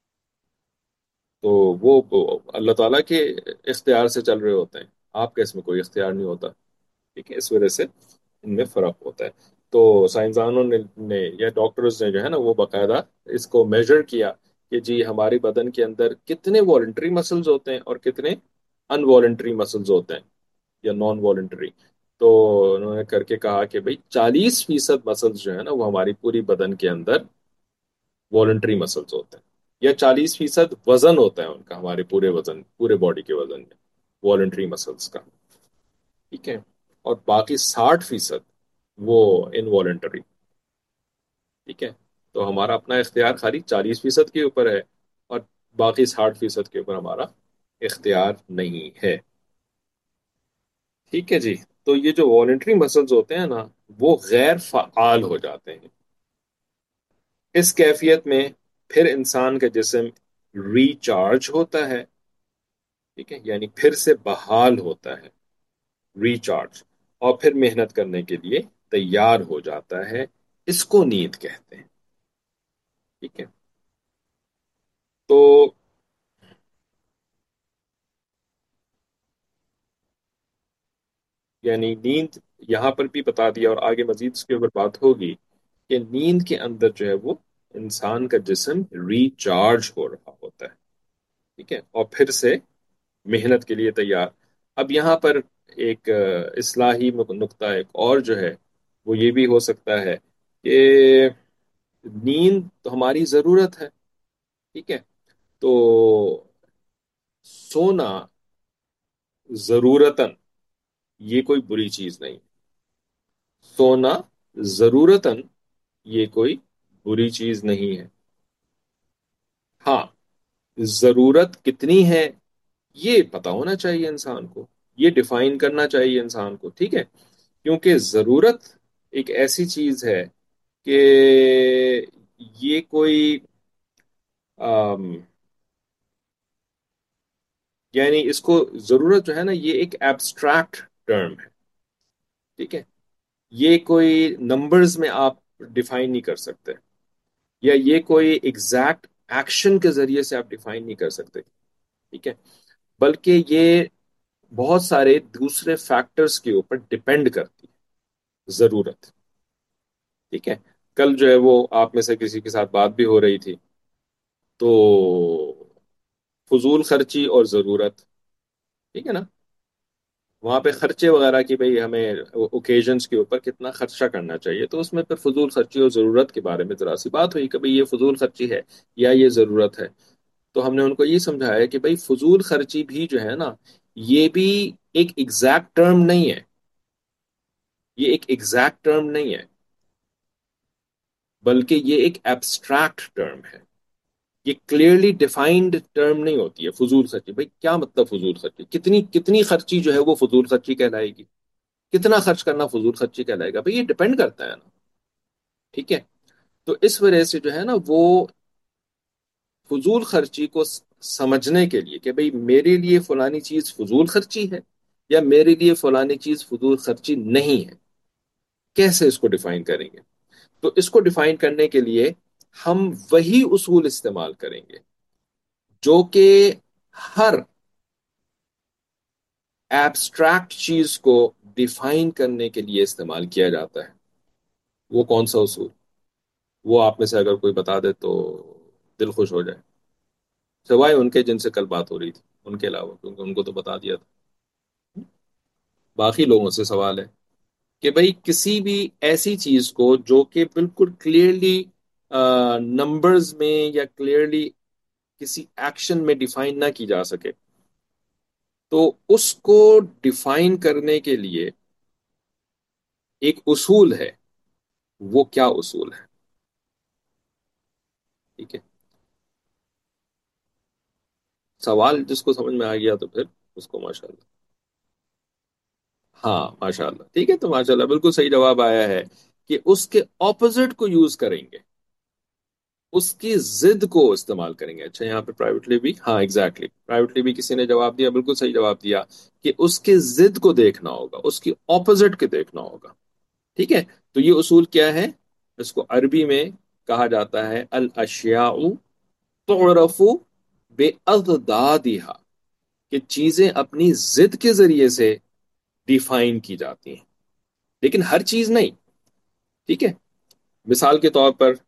S1: تو وہ اللہ تعالیٰ کے اختیار سے چل رہے ہوتے ہیں، آپ کا اس میں کوئی اختیار نہیں ہوتا. ٹھیک ہے. اس وجہ سے ان میں فرق ہوتا ہے. تو سائنسدانوں نے یا ڈاکٹرز نے جو ہے نا وہ باقاعدہ اس کو میجر کیا کہ جی ہماری بدن کے اندر کتنے والنٹری مسلز ہوتے ہیں اور کتنے ان والنٹری مسلز ہوتے ہیں یا نان والنٹری. تو انہوں نے کر کے کہا کہ بھئی 40% مسلز جو ہے نا وہ ہماری پوری بدن کے اندر والنٹری مسلز ہوتے ہیں، یا 40% وزن ہوتا ہے ان کا، ہمارے پورے وزن، پورے باڈی کے وزن میں والنٹری مسلز کا. ٹھیک ہے. اور باقی 60% وہ انوالنٹری. ٹھیک ہے. تو ہمارا اپنا اختیار خالی 40% کے اوپر ہے، اور باقی 60% کے اوپر ہمارا اختیار نہیں ہے. ٹھیک ہے جی. تو یہ جو والنٹری مسلز ہوتے ہیں نا، وہ غیر فعال ہو جاتے ہیں. اس کیفیت میں پھر انسان کا جسم ریچارج ہوتا ہے. ٹھیک ہے، یعنی پھر سے بحال ہوتا ہے، ریچارج، اور پھر محنت کرنے کے لیے تیار ہو جاتا ہے. اس کو نیند کہتے ہیں. ٹھیک ہے. تو یعنی نیند یہاں پر بھی بتا دیا، اور آگے مزید اس کے اوپر بات ہوگی کہ نیند کے اندر جو ہے وہ انسان کا جسم ریچارج ہو رہا ہوتا ہے. ٹھیک ہے، اور پھر سے محنت کے لیے تیار. اب یہاں پر ایک اصلاحی نقطہ ایک اور جو ہے وہ یہ بھی ہو سکتا ہے کہ نیند تو ہماری ضرورت ہے. ٹھیک ہے. تو سونا ضرورتاً یہ کوئی بری چیز نہیں. سونا ضرورتاً یہ کوئی بری چیز نہیں ہے. ہاں، ضرورت کتنی ہے یہ پتا ہونا چاہیے انسان کو، یہ ڈیفائن کرنا چاہیے انسان کو. ٹھیک ہے. کیونکہ ضرورت ایک ایسی چیز ہے کہ یہ کوئی آم، یعنی اس کو ضرورت جو ہے نا یہ ایک ایبسٹریکٹ ٹرم ہے. ٹھیک ہے. یہ کوئی نمبرز میں آپ ڈیفائن نہیں کر سکتے، یا یہ کوئی ایگزیکٹ ایکشن کے ذریعے سے آپ ڈیفائن نہیں کر سکتے. ٹھیک ہے. بلکہ یہ بہت سارے دوسرے فیکٹرز کے اوپر ڈپینڈ کرتی ہے ضرورت. ٹھیک ہے. کل جو ہے وہ آپ میں سے کسی کے ساتھ بات بھی ہو رہی تھی، تو فضول خرچی اور ضرورت. ٹھیک ہے نا. وہاں پہ خرچے وغیرہ کی بھئی ہمیں اوکیزنس کے اوپر کتنا خرچہ کرنا چاہیے، تو اس میں پھر فضول خرچی اور ضرورت کے بارے میں ذرا سی بات ہوئی کہ بھئی یہ فضول خرچی ہے یا یہ ضرورت ہے. تو ہم نے ان کو یہ سمجھایا کہ بھئی فضول خرچی بھی جو ہے نا یہ بھی ایک ایگزیکٹ ٹرم نہیں ہے. یہ ایک ایگزیکٹ ٹرم نہیں ہے، بلکہ یہ ایک ایبسٹریکٹ ٹرم ہے. یہ کلیئرلی ڈیفائنڈ ٹرم نہیں ہوتی ہے فضول خرچی. بھائی کیا مطلب فضول خرچی؟ کتنی کتنی خرچی جو ہے وہ فضول خرچی کہلائے گی؟ کتنا خرچ کرنا فضول خرچی کہلائے گا؟ بھائی یہ ڈیپینڈ کرتا ہے نا. ٹھیک ہے. تو اس وجہ سے جو ہے نا وہ فضول خرچی کو سمجھنے کے لیے کہ بھئی میرے لیے فلانی چیز فضول خرچی ہے یا میرے لیے فلانی چیز فضول خرچی نہیں ہے، کیسے اس کو ڈیفائن کریں گے؟ تو اس کو ڈیفائن کرنے کے لیے ہم وہی اصول استعمال کریں گے جو کہ ہر ایبسٹریکٹ چیز کو ڈیفائن کرنے کے لیے استعمال کیا جاتا ہے. وہ کون سا اصول؟ وہ آپ میں سے اگر کوئی بتا دے تو دل خوش ہو جائے، سوائے ان کے جن سے کل بات ہو رہی تھی، ان کے علاوہ، کیونکہ ان کو تو بتا دیا تھا. باقی لوگوں سے سوال ہے کہ بھئی کسی بھی ایسی چیز کو جو کہ بالکل کلیئرلی نمبرز میں یا کلیئرلی کسی ایکشن میں ڈیفائن نہ کی جا سکے، تو اس کو ڈیفائن کرنے کے لیے ایک اصول ہے. وہ کیا اصول ہے؟ ٹھیک ہے. سوال جس کو سمجھ میں آ گیا تو پھر اس کو ماشاء اللہ. ہاں ماشاء اللہ. ٹھیک ہے. تو ماشاء اللہ بالکل صحیح جواب آیا ہے کہ اس کے اپوزٹ کو یوز کریں گے، اس کی ضد کو استعمال کریں گے. اچھا یہاں پہ پرائیویٹلی بھی، ہاں ایگزیکٹلی پرائیویٹلی بھی کسی نے جواب دیا، بالکل صحیح جواب دیا کہ اس کے ضد کو دیکھنا ہوگا، اس کی اپوزٹ کے دیکھنا ہوگا. ٹھیک ہے. تو یہ اصول کیا ہے؟ اس کو عربی میں کہا جاتا ہے الاشیاء تعرف باضدادها، کہ چیزیں اپنی ضد کے ذریعے سے ڈیفائن کی جاتی ہیں، لیکن ہر چیز نہیں. ٹھیک ہے. مثال کے طور پر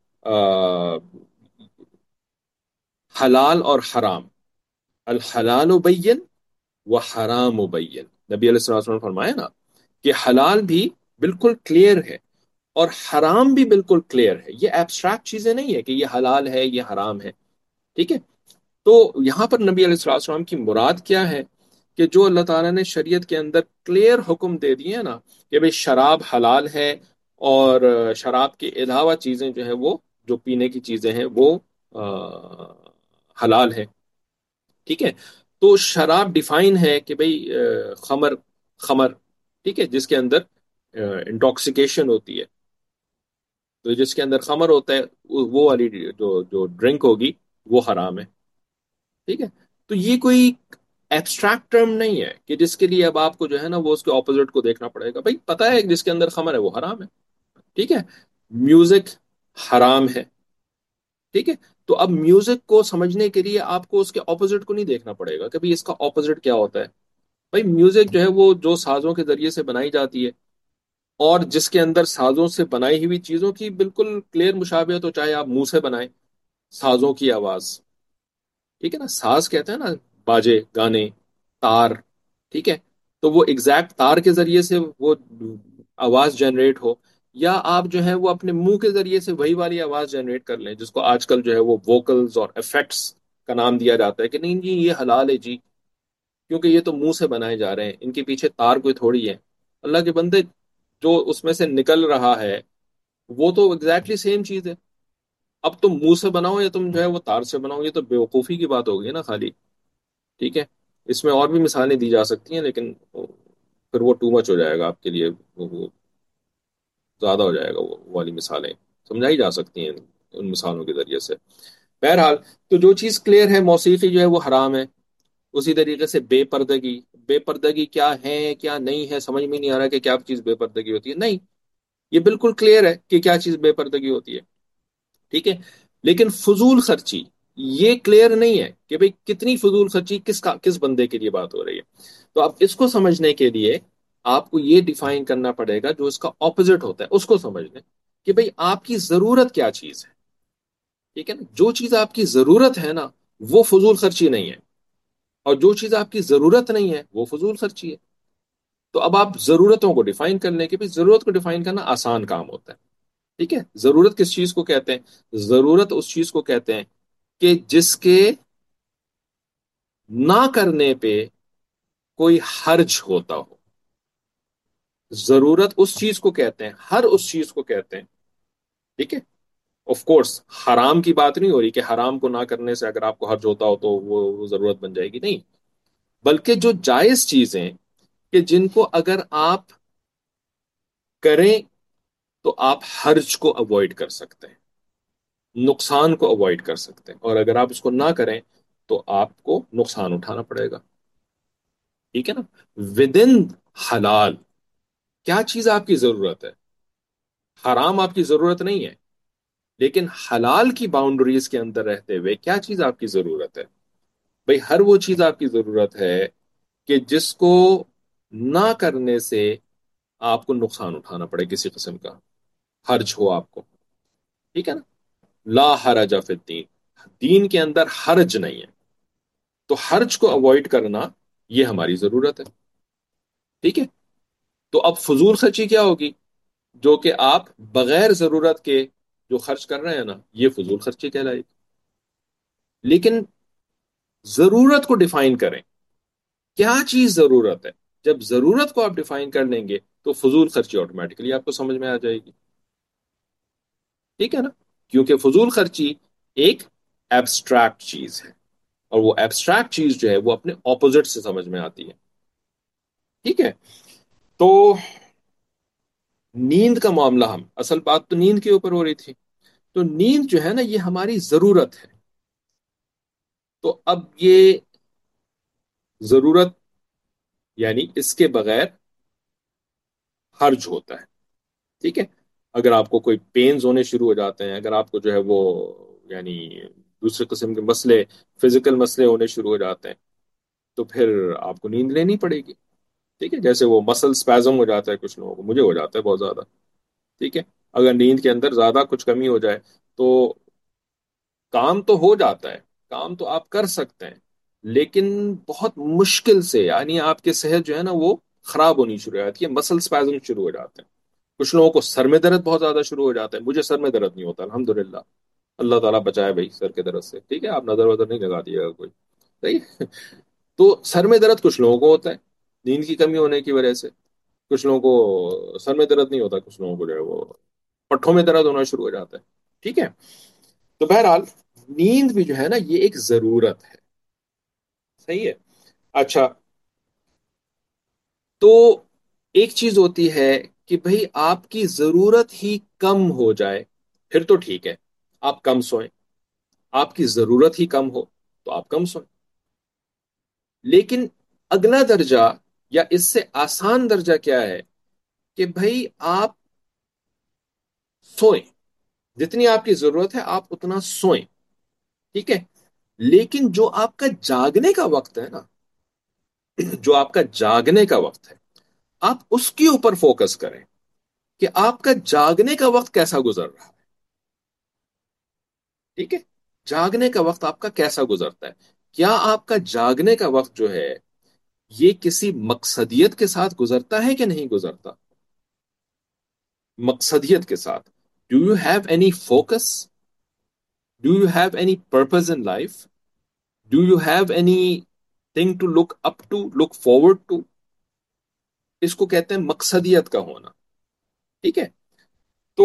S1: حلال اور حرام، الحلال بین و حرام بین. نبی علیہ الصلوۃ والسلام نے فرمایا نا کہ حلال بھی بالکل کلیئر ہے اور حرام بھی بالکل کلیئر ہے. یہ ایبسٹریکٹ چیزیں نہیں ہے کہ یہ حلال ہے یہ حرام ہے. ٹھیک ہے. تو یہاں پر نبی علیہ الصلوۃ والسلام کی مراد کیا ہے کہ جو اللہ تعالیٰ نے شریعت کے اندر کلیئر حکم دے دیے ہیں نا کہ بھئی شراب حلال ہے، اور شراب کے علاوہ چیزیں جو ہیں وہ جو پینے کی چیزیں ہیں وہ حلال ہے. ٹھیک ہے؟ تو شراب ڈیفائن ہے کہ بھئی خمر، خمر، ٹھیک ہے، جس کے اندر انٹاکسیکیشن ہوتی ہے، تو جس کے اندر خمر ہوتا ہے وہ والی جو ڈرنک ہوگی وہ حرام ہے، ٹھیک ہے؟ تو یہ کوئی ایبسٹریکٹ ٹرم نہیں ہے کہ جس کے لیے اب آپ کو جو ہے نا وہ اس کے اپوزٹ کو دیکھنا پڑے گا، بھائی پتہ ہے جس کے اندر خمر ہے وہ حرام ہے، ٹھیک ہے؟ میوزک حرام ہے، ٹھیک ہے؟ تو اب میوزک کو سمجھنے کے لیے آپ کو اس کے اپوزٹ کو نہیں دیکھنا پڑے گا کہ بھئی اس کا اپوزٹ کیا ہوتا ہے. بھائی میوزک جو ہے وہ جو سازوں کے ذریعے سے بنائی جاتی ہے، اور جس کے اندر سازوں سے بنائی ہوئی چیزوں کی بالکل کلیئر مشابہت ہو، چاہے آپ منہ سے بنائیں سازوں کی آواز، ٹھیک ہے نا، ساز کہتے ہیں نا باجے، گانے، تار، ٹھیک ہے؟ تو وہ ایگزیکٹ تار کے ذریعے سے وہ آواز جنریٹ ہو، یا آپ جو ہے وہ اپنے منہ کے ذریعے سے وہی والی آواز جنریٹ کر لیں جس کو آج کل جو ہے وہ ووکلز اور افیکٹس کا نام دیا جاتا ہے کہ نہیں جی یہ حلال ہے جی، کیونکہ یہ تو منہ سے بنائے جا رہے ہیں، ان کے پیچھے تار کوئی تھوڑی ہے. اللہ کے بندے، جو اس میں سے نکل رہا ہے وہ تو ایگزیکٹلی سیم چیز ہے. اب تم منہ سے بناؤ یا تم جو ہے وہ تار سے بناؤ، یہ تو بیوقوفی کی بات ہوگی نا خالی. ٹھیک ہے؟ اس میں اور بھی مثالیں دی جا سکتی ہیں لیکن پھر وہ ٹو مچ ہو جائے گا آپ کے لیے، وہ زیادہ ہو جائے گا، وہ والی مثالیں سمجھائی جا سکتی ہیں ان مثالوں کے ذریعے سے. بہرحال، تو جو چیز کلیئر ہے موسیقی جو ہے وہ حرام ہے. اسی طریقے سے بے پردگی، بے پردگی کیا ہے کیا نہیں ہے سمجھ میں نہیں آ رہا کہ کیا چیز بے پردگی ہوتی ہے. نہیں، یہ بالکل کلیئر ہے کہ کیا چیز بے پردگی ہوتی ہے، ٹھیک ہے؟ لیکن فضول خرچی یہ کلیئر نہیں ہے کہ بھئی کتنی فضول خرچی کس بندے کے لیے بات ہو رہی ہے. تو اب اس کو سمجھنے کے لیے آپ کو یہ ڈیفائن کرنا پڑے گا جو اس کا اپوزٹ ہوتا ہے اس کو سمجھ لیں کہ بھئی آپ کی ضرورت کیا چیز ہے. ٹھیک ہے نا؟ جو چیز آپ کی ضرورت ہے نا وہ فضول خرچی نہیں ہے، اور جو چیز آپ کی ضرورت نہیں ہے وہ فضول خرچی ہے. تو اب آپ ضرورتوں کو ڈیفائن کر لیں کہ بھئی ضرورت کو ڈیفائن کرنا آسان کام ہوتا ہے. ٹھیک ہے؟ ضرورت کس چیز کو کہتے ہیں؟ ضرورت اس چیز کو کہتے ہیں کہ جس کے نہ کرنے پہ کوئی حرج ہوتا ہو. ضرورت اس چیز کو کہتے ہیں، ہر اس چیز کو کہتے ہیں. ٹھیک ہے؟ آف کورس حرام کی بات نہیں ہو رہی کہ حرام کو نہ کرنے سے اگر آپ کو حرج ہوتا ہو تو وہ ضرورت بن جائے گی، نہیں. بلکہ جو جائز چیزیں کہ جن کو اگر آپ کریں تو آپ حرج کو اوائڈ کر سکتے ہیں، نقصان کو اوائڈ کر سکتے ہیں، اور اگر آپ اس کو نہ کریں تو آپ کو نقصان اٹھانا پڑے گا. ٹھیک ہے نا؟ ود ان حلال کیا چیز آپ کی ضرورت ہے؟ حرام آپ کی ضرورت نہیں ہے، لیکن حلال کی باؤنڈریز کے اندر رہتے ہوئے کیا چیز آپ کی ضرورت ہے؟ بھئی ہر وہ چیز آپ کی ضرورت ہے کہ جس کو نہ کرنے سے آپ کو نقصان اٹھانا پڑے کسی قسم کا، حرج ہو آپ کو. ٹھیک ہے نا؟ لا حرج فی الدین، دین کے اندر حرج نہیں ہے. تو حرج کو اوائڈ کرنا یہ ہماری ضرورت ہے. ٹھیک ہے؟ تو اب فضول خرچی کیا ہوگی؟ جو کہ آپ بغیر ضرورت کے جو خرچ کر رہے ہیں نا یہ فضول خرچی کہلائے گی. لیکن ضرورت کو ڈیفائن کریں، کیا چیز ضرورت ہے؟ جب ضرورت کو آپ ڈیفائن کر لیں گے تو فضول خرچی آٹومیٹکلی آپ کو سمجھ میں آ جائے گی. ٹھیک ہے نا؟ کیونکہ فضول خرچی ایک ایبسٹریکٹ چیز ہے، اور وہ ایبسٹریکٹ چیز جو ہے وہ اپنے اپوزٹ سے سمجھ میں آتی ہے. ٹھیک ہے؟ تو نیند کا معاملہ، ہم اصل بات تو نیند کے اوپر ہو رہی تھی. تو نیند جو ہے نا یہ ہماری ضرورت ہے. تو اب یہ ضرورت یعنی اس کے بغیر حرج ہوتا ہے. ٹھیک ہے؟ اگر آپ کو کوئی پینز ہونے شروع ہو جاتے ہیں، اگر آپ کو جو ہے وہ یعنی دوسرے قسم کے مسئلے، فزیکل مسئلے ہونے شروع ہو جاتے ہیں تو پھر آپ کو نیند لینی پڑے گی. ٹھیک ہے؟ جیسے وہ مسل اسپازم ہو جاتا ہے کچھ لوگوں کو، مجھے ہو جاتا ہے بہت زیادہ. ٹھیک ہے؟ اگر نیند کے اندر زیادہ کچھ کمی ہو جائے تو کام تو ہو جاتا ہے، کام تو آپ کر سکتے ہیں، لیکن بہت مشکل سے، یعنی آپ کی صحت جو ہے نا وہ خراب ہونی شروع ہو جاتی ہے، مسل اسپازم شروع ہو جاتے ہیں. کچھ لوگوں کو سر میں درد بہت زیادہ شروع ہو جاتا ہے، مجھے سر میں درد نہیں ہوتا الحمدللہ. اللہ تعالیٰ بچائے بھائی سر کے درد سے. ٹھیک ہے؟ آپ نظر وظر نہیں لگا دیے گا کوئی. صحیح. تو سر میں درد کچھ لوگوں کو ہوتا ہے نیند کی کمی ہونے کی وجہ سے، کچھ لوگوں کو سر میں درد نہیں ہوتا، کچھ لوگوں کو جو ہے وہ پٹھوں میں درد ہونا شروع ہو جاتا ہے. ٹھیک ہے؟ تو بہرحال نیند بھی جو ہے نا یہ ایک ضرورت ہے. صحیح ہے. اچھا. تو ایک چیز ہوتی ہے کہ بھئی آپ کی ضرورت ہی کم ہو جائے، پھر تو ٹھیک ہے، آپ کم سوئیں. آپ کی ضرورت ہی کم ہو تو آپ کم سوئیں. لیکن اگلا درجہ یا اس سے آسان درجہ کیا ہے کہ بھئی آپ سوئیں، جتنی آپ کی ضرورت ہے آپ اتنا سوئیں. ٹھیک ہے. لیکن جو آپ کا جاگنے کا وقت ہے نا، جو آپ کا جاگنے کا وقت ہے، آپ اس کے اوپر فوکس کریں کہ آپ کا جاگنے کا وقت کیسا گزر رہا ہے. ٹھیک ہے. جاگنے کا وقت آپ کا کیسا گزرتا ہے؟ کیا آپ کا جاگنے کا وقت جو ہے یہ کسی مقصدیت کے ساتھ گزرتا ہے کہ نہیں گزرتا؟ مقصدیت کے ساتھ. Do you have any focus? Do you have any purpose in life? Do you have any thing to look up to, look forward to? اس کو کہتے ہیں مقصدیت کا ہونا. ٹھیک ہے. تو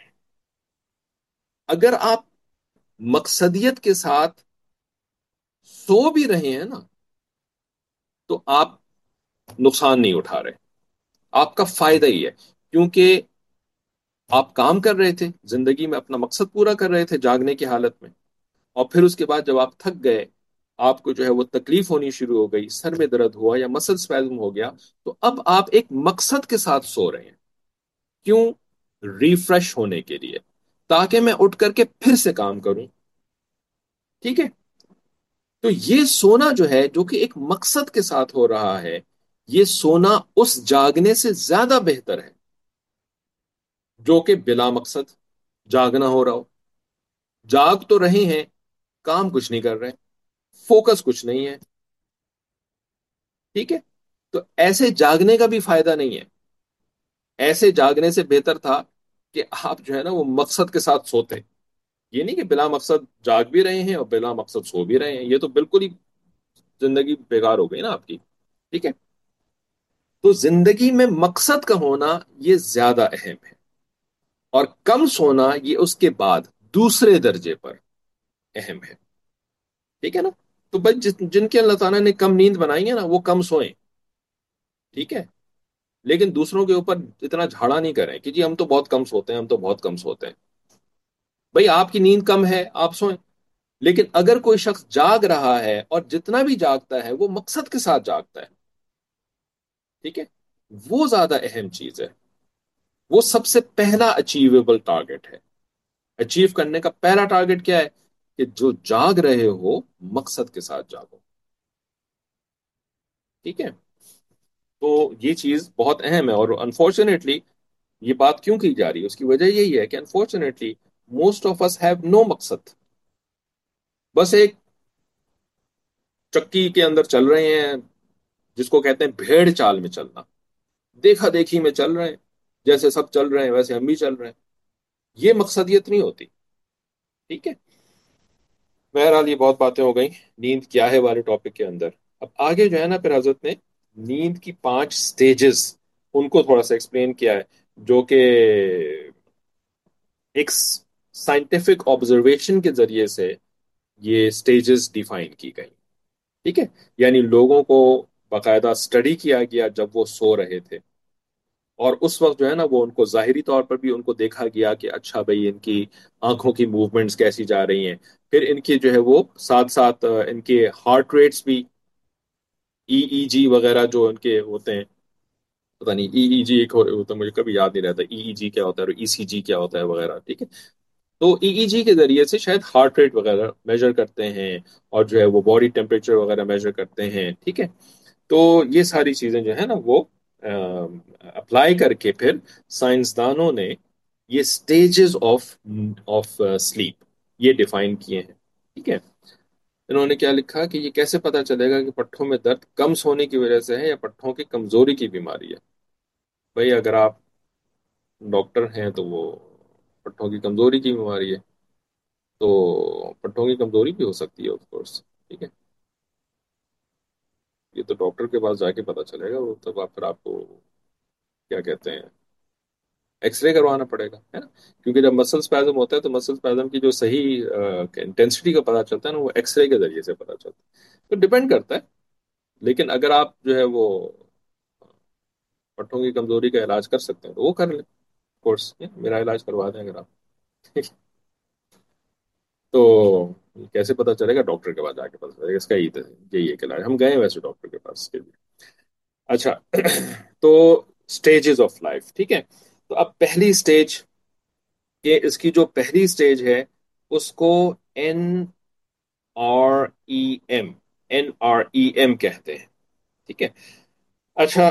S1: اگر آپ مقصدیت کے ساتھ سو بھی رہے ہیں نا، تو آپ نقصان نہیں اٹھا رہے، آپ کا فائدہ ہی ہے. کیونکہ آپ کام کر رہے تھے، زندگی میں اپنا مقصد پورا کر رہے تھے جاگنے کی حالت میں، اور پھر اس کے بعد جب آپ تھک گئے، آپ کو جو ہے وہ تکلیف ہونی شروع ہو گئی، سر میں درد ہوا یا مسل اسپیزم ہو گیا، تو اب آپ ایک مقصد کے ساتھ سو رہے ہیں. کیوں؟ ریفریش ہونے کے لیے، تاکہ میں اٹھ کر کے پھر سے کام کروں. ٹھیک ہے. تو یہ سونا جو ہے، جو کہ ایک مقصد کے ساتھ ہو رہا ہے، یہ سونا اس جاگنے سے زیادہ بہتر ہے جو کہ بلا مقصد جاگنا ہو رہا ہو. جاگ تو رہے ہیں، کام کچھ نہیں کر رہے، فوکس کچھ نہیں ہے. ٹھیک ہے. تو ایسے جاگنے کا بھی فائدہ نہیں ہے. ایسے جاگنے سے بہتر تھا کہ آپ جو ہے نا وہ مقصد کے ساتھ سوتے. یہ نہیں کہ بلا مقصد جاگ بھی رہے ہیں اور بلا مقصد سو بھی رہے ہیں، یہ تو بالکل ہی زندگی بیکار ہو گئی نا آپ کی. ٹھیک ہے. تو زندگی میں مقصد کا ہونا یہ زیادہ اہم ہے، اور کم سونا یہ اس کے بعد دوسرے درجے پر اہم ہے. ٹھیک ہے نا. تو بھائی جن کے اللہ تعالیٰ نے کم نیند بنائی ہے نا، وہ کم سوئیں. ٹھیک ہے. لیکن دوسروں کے اوپر اتنا جھاڑا نہیں کریں کہ جی ہم تو بہت کم سوتے ہیں، ہم تو بہت کم سوتے ہیں. بھائی آپ کی نیند کم ہے، آپ سوئیں. لیکن اگر کوئی شخص جاگ رہا ہے اور جتنا بھی جاگتا ہے وہ مقصد کے ساتھ جاگتا ہے، ٹھیک ہے، وہ زیادہ اہم چیز ہے. وہ سب سے پہلا اچیویبل ٹارگٹ ہے. اچیو کرنے کا پہلا ٹارگٹ کیا ہے؟ کہ جو جاگ رہے ہو مقصد کے ساتھ جاگو. ٹھیک ہے. تو یہ چیز بہت اہم ہے. اور انفارچونیٹلی یہ بات کیوں کی جا رہی ہے، اس کی وجہ یہی ہے کہ unfortunately most of us have no مقصد. بس ایک چکی کے اندر چل رہے ہیں، جس کو کہتے ہیں بھیڑ چال میں چلنا. دیکھا دیکھی میں چل رہے ہیں، جیسے سب چل رہے ہیں ویسے ہم بھی چل رہے ہیں. یہ مقصدیت نہیں ہوتی. ٹھیک ہے. بہرحال یہ بہت باتیں ہو گئیں نیند کیا ہے والے ٹاپک کے اندر. اب آگے جو ہے نا، پھر حضرت نے نیند کی 5 سٹیجز ان کو تھوڑا سا ایکسپلین کیا ہے، جو کہ ایک سائنٹیفک آبزرویشن کے ذریعے سے یہ سٹیجز ڈیفائن کی گئی. ٹھیک ہے. یعنی لوگوں کو باقاعدہ اسٹڈی کیا گیا جب وہ سو رہے تھے، اور اس وقت جو ہے نا وہ ان کو ظاہری طور پر بھی ان کو دیکھا گیا کہ اچھا بھائی ان کی آنکھوں کی موومنٹس کیسی جا رہی ہیں. پھر ان کی جو ہے وہ ساتھ ساتھ ان کے ہارٹ ریٹس بھی، ای جی وغیرہ جو ان کے ہوتے ہیں، پتہ نہیں ای جی ایک ہوتا ہے، مجھے کبھی یاد نہیں رہتا ای جی کیا ہوتا ہے اور ای سی جی کیا ہوتا ہے وغیرہ. ٹھیک ہے. تو جی کے ذریعے سے شاید ہارٹ ریٹ وغیرہ میجر کرتے ہیں، اور جو ہے وہ باڈی ٹیمپریچر وغیرہ میجر کرتے ہیں. ٹھیک ہے. تو یہ ساری چیزیں جو ہے نا وہ اپلائی کر کے پھر سائنسدانوں نے یہ سٹیجز آف سلیپ یہ ڈیفائن کیے ہیں. ٹھیک ہے. انہوں نے کیا لکھا کہ یہ کیسے پتا چلے گا کہ پٹھوں میں درد کم سونے کی وجہ سے ہے یا پٹھوں کی کمزوری کی بیماری ہے؟ بھئی اگر آپ ڈاکٹر ہیں تو وہ پٹھوں کی کمزوری کی بیماری ہے، تو پٹھوں کی کمزوری بھی ہو سکتی ہے آف کورس. ٹھیک ہے. یہ تو ڈاکٹر کے پاس جا کے پتا چلے گا، وہ تب پھر آپ کو کیا کہتے ہیں ایکس رے کروانا پڑے گا، ہے نا. کیونکہ جب مسل اسپازم ہوتا ہے تو مسل اسپازم کی جو صحیح انٹینسٹی کا پتا چلتا ہے نا، وہ ایکس رے کے ذریعے سے پتا چلتا ہے. تو ڈپینڈ کرتا ہے. لیکن اگر آپ جو ہے وہ پٹھوں کی کمزوری کا علاج کر سکتے ہیں تو وہ کر لیں کورس، میرا علاج کروا دیں اگر آپ تو کیسے پتا چلے گا؟ ڈاکٹر کے پاس جا کے پتا چلے گا، اس کا یہی ایک علاج، ہم گئے ہیں ویسے ڈاکٹر کے پاس کے لیے۔ اچھا تو اسٹیجز آف لائف، ٹھیک ہے، تو اب پہلی اسٹیج، یہ اس کی جو پہلی اسٹیج ہے اس کو N R E M, NREM کہتے ہیں، ٹھیک ہے۔ اچھا،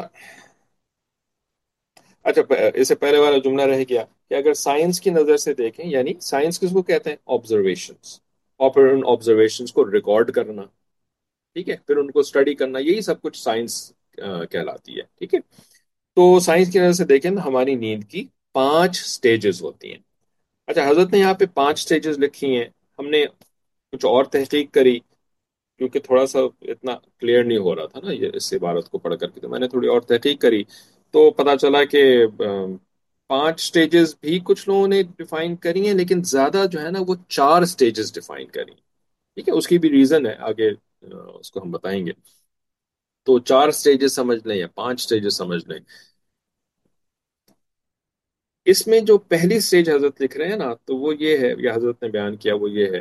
S1: اچھا اس سے پہلے والا جملہ رہ گیا کہ اگر سائنس کی نظر سے دیکھیں، یعنی سائنس کس کو کہتے ہیں؟ آبزرویشنس، اور پھر ان آبزرویشنس کو ریکارڈ کرنا، ٹھیک ہے، پھر ان کو اسٹڈی کرنا، یہی سب کچھ سائنس کہلاتی ہے، ٹھیک ہے۔ تو سائنس کی نظر سے دیکھیں تو ہماری نیند کی 5 سٹیجز ہوتی ہیں۔ اچھا، حضرت نے یہاں پہ 5 سٹیجز لکھی ہیں، ہم نے کچھ اور تحقیق کری کیونکہ تھوڑا سا اتنا کلیئر نہیں ہو رہا تھا نا یہ اس عبارت کو پڑھ کر کے، تو میں نے تھوڑی اور تحقیق کری تو پتا چلا کہ 5 سٹیجز بھی کچھ لوگوں نے ڈیفائن کری ہیں، لیکن زیادہ جو ہے نا وہ 4 سٹیجز ڈیفائن کری ہیں، ٹھیک ہے، اس کی بھی ریزن ہے آگے، اس کو ہم بتائیں گے۔ تو 4 سٹیجز سمجھ لیں یا 5 سٹیجز سمجھ لیں، اس میں جو پہلی سٹیج حضرت لکھ رہے ہیں نا تو وہ یہ ہے، یا حضرت نے بیان کیا وہ یہ ہے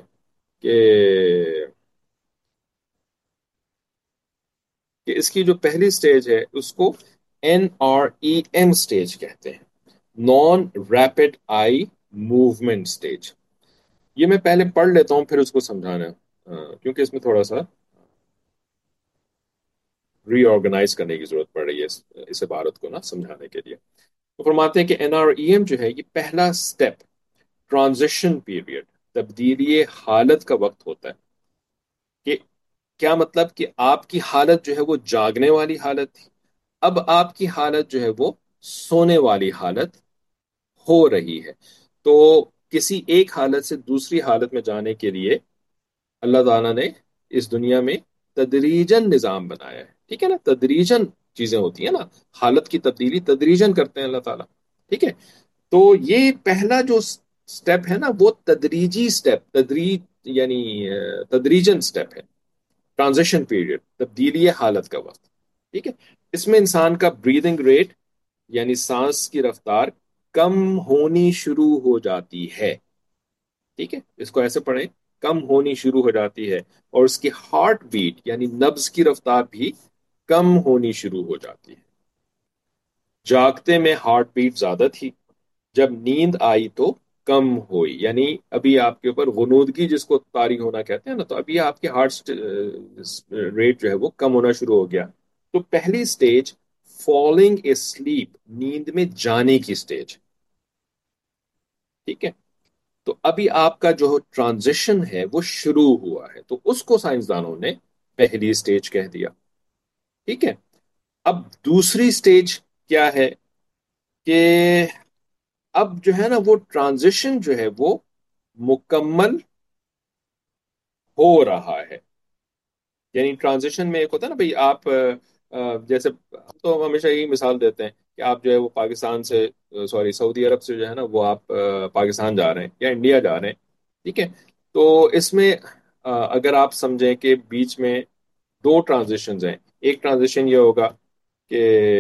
S1: کہ اس کی جو پہلی سٹیج ہے اس کو NREM سٹیج کہتے ہیں، non rapid eye movement stage. یہ میں پہلے پڑھ لیتا ہوں پھر اس کو سمجھانا، کیونکہ اس میں تھوڑا سا ری آرگنائز کرنے کی ضرورت پڑ رہی ہے اس عبارت کو نا سمجھانے کے لیے۔ تو فرماتے ہیں کہ NREM جو ہے یہ پہلا سٹیپ، ٹرانزیشن پیریڈ، تبدیلی حالت کا وقت ہوتا ہے، کہ کیا مطلب کہ آپ کی حالت جو ہے وہ جاگنے والی حالت تھی، اب آپ کی حالت جو ہے وہ سونے والی حالت ہو رہی ہے۔ تو کسی ایک حالت سے دوسری حالت میں جانے کے لیے اللہ تعالیٰ نے اس دنیا میں تدریجن نظام بنایا ہے، ٹھیک ہے نا، تدریجن چیزیں ہوتی ہیں نا، حالت کی تبدیلی تدریجن کرتے ہیں اللہ تعالیٰ، ٹھیک ہے۔ تو یہ پہلا جو سٹیپ ہے نا وہ تدریجی سٹیپ، تدریج یعنی تدریجن سٹیپ ہے، ٹرانزیشن پیریڈ، تبدیلی حالت کا وقت، ٹھیک ہے۔ اس میں انسان کا بریدنگ ریٹ یعنی سانس کی رفتار کم ہونی شروع ہو جاتی ہے، ٹھیک ہے، اس کو ایسے پڑھیں، کم ہونی شروع ہو جاتی ہے، اور اس کی ہارٹ بیٹ یعنی نبض کی رفتار بھی کم ہونی شروع ہو جاتی ہے۔ جاگتے میں ہارٹ بیٹ زیادہ تھی، جب نیند آئی تو کم ہوئی، یعنی ابھی آپ کے اوپر غنودگی جس کو طاری ہونا کہتے ہیں نا، تو ابھی آپ کے ہارٹ ریٹ جو ہے وہ کم ہونا شروع ہو گیا۔ تو پہلی سٹیج فالنگ اے سلیپ، نیند میں جانے کی سٹیج، ٹھیک ہے۔ تو ابھی آپ کا جو ٹرانزیشن ہے وہ شروع ہوا ہے، تو اس کو سائنسدانوں نے پہلی سٹیج کہہ دیا، ٹھیک ہے۔ اب دوسری سٹیج کیا ہے کہ اب جو ہے نا وہ ٹرانزیشن جو ہے وہ مکمل ہو رہا ہے، یعنی ٹرانزیشن میں ایک ہوتا ہے نا بھائی، آپ جیسے ہم تو ہمیشہ یہی مثال دیتے ہیں کہ آپ جو ہے وہ پاکستان سے، سوری سعودی عرب سے جو ہے نا وہ آپ پاکستان جا رہے ہیں یا انڈیا جا رہے ہیں، ٹھیک ہے۔ تو اس میں اگر آپ سمجھیں کہ بیچ میں 2 ٹرانزیشنز ہیں، ایک ٹرانزیشن یہ ہوگا کہ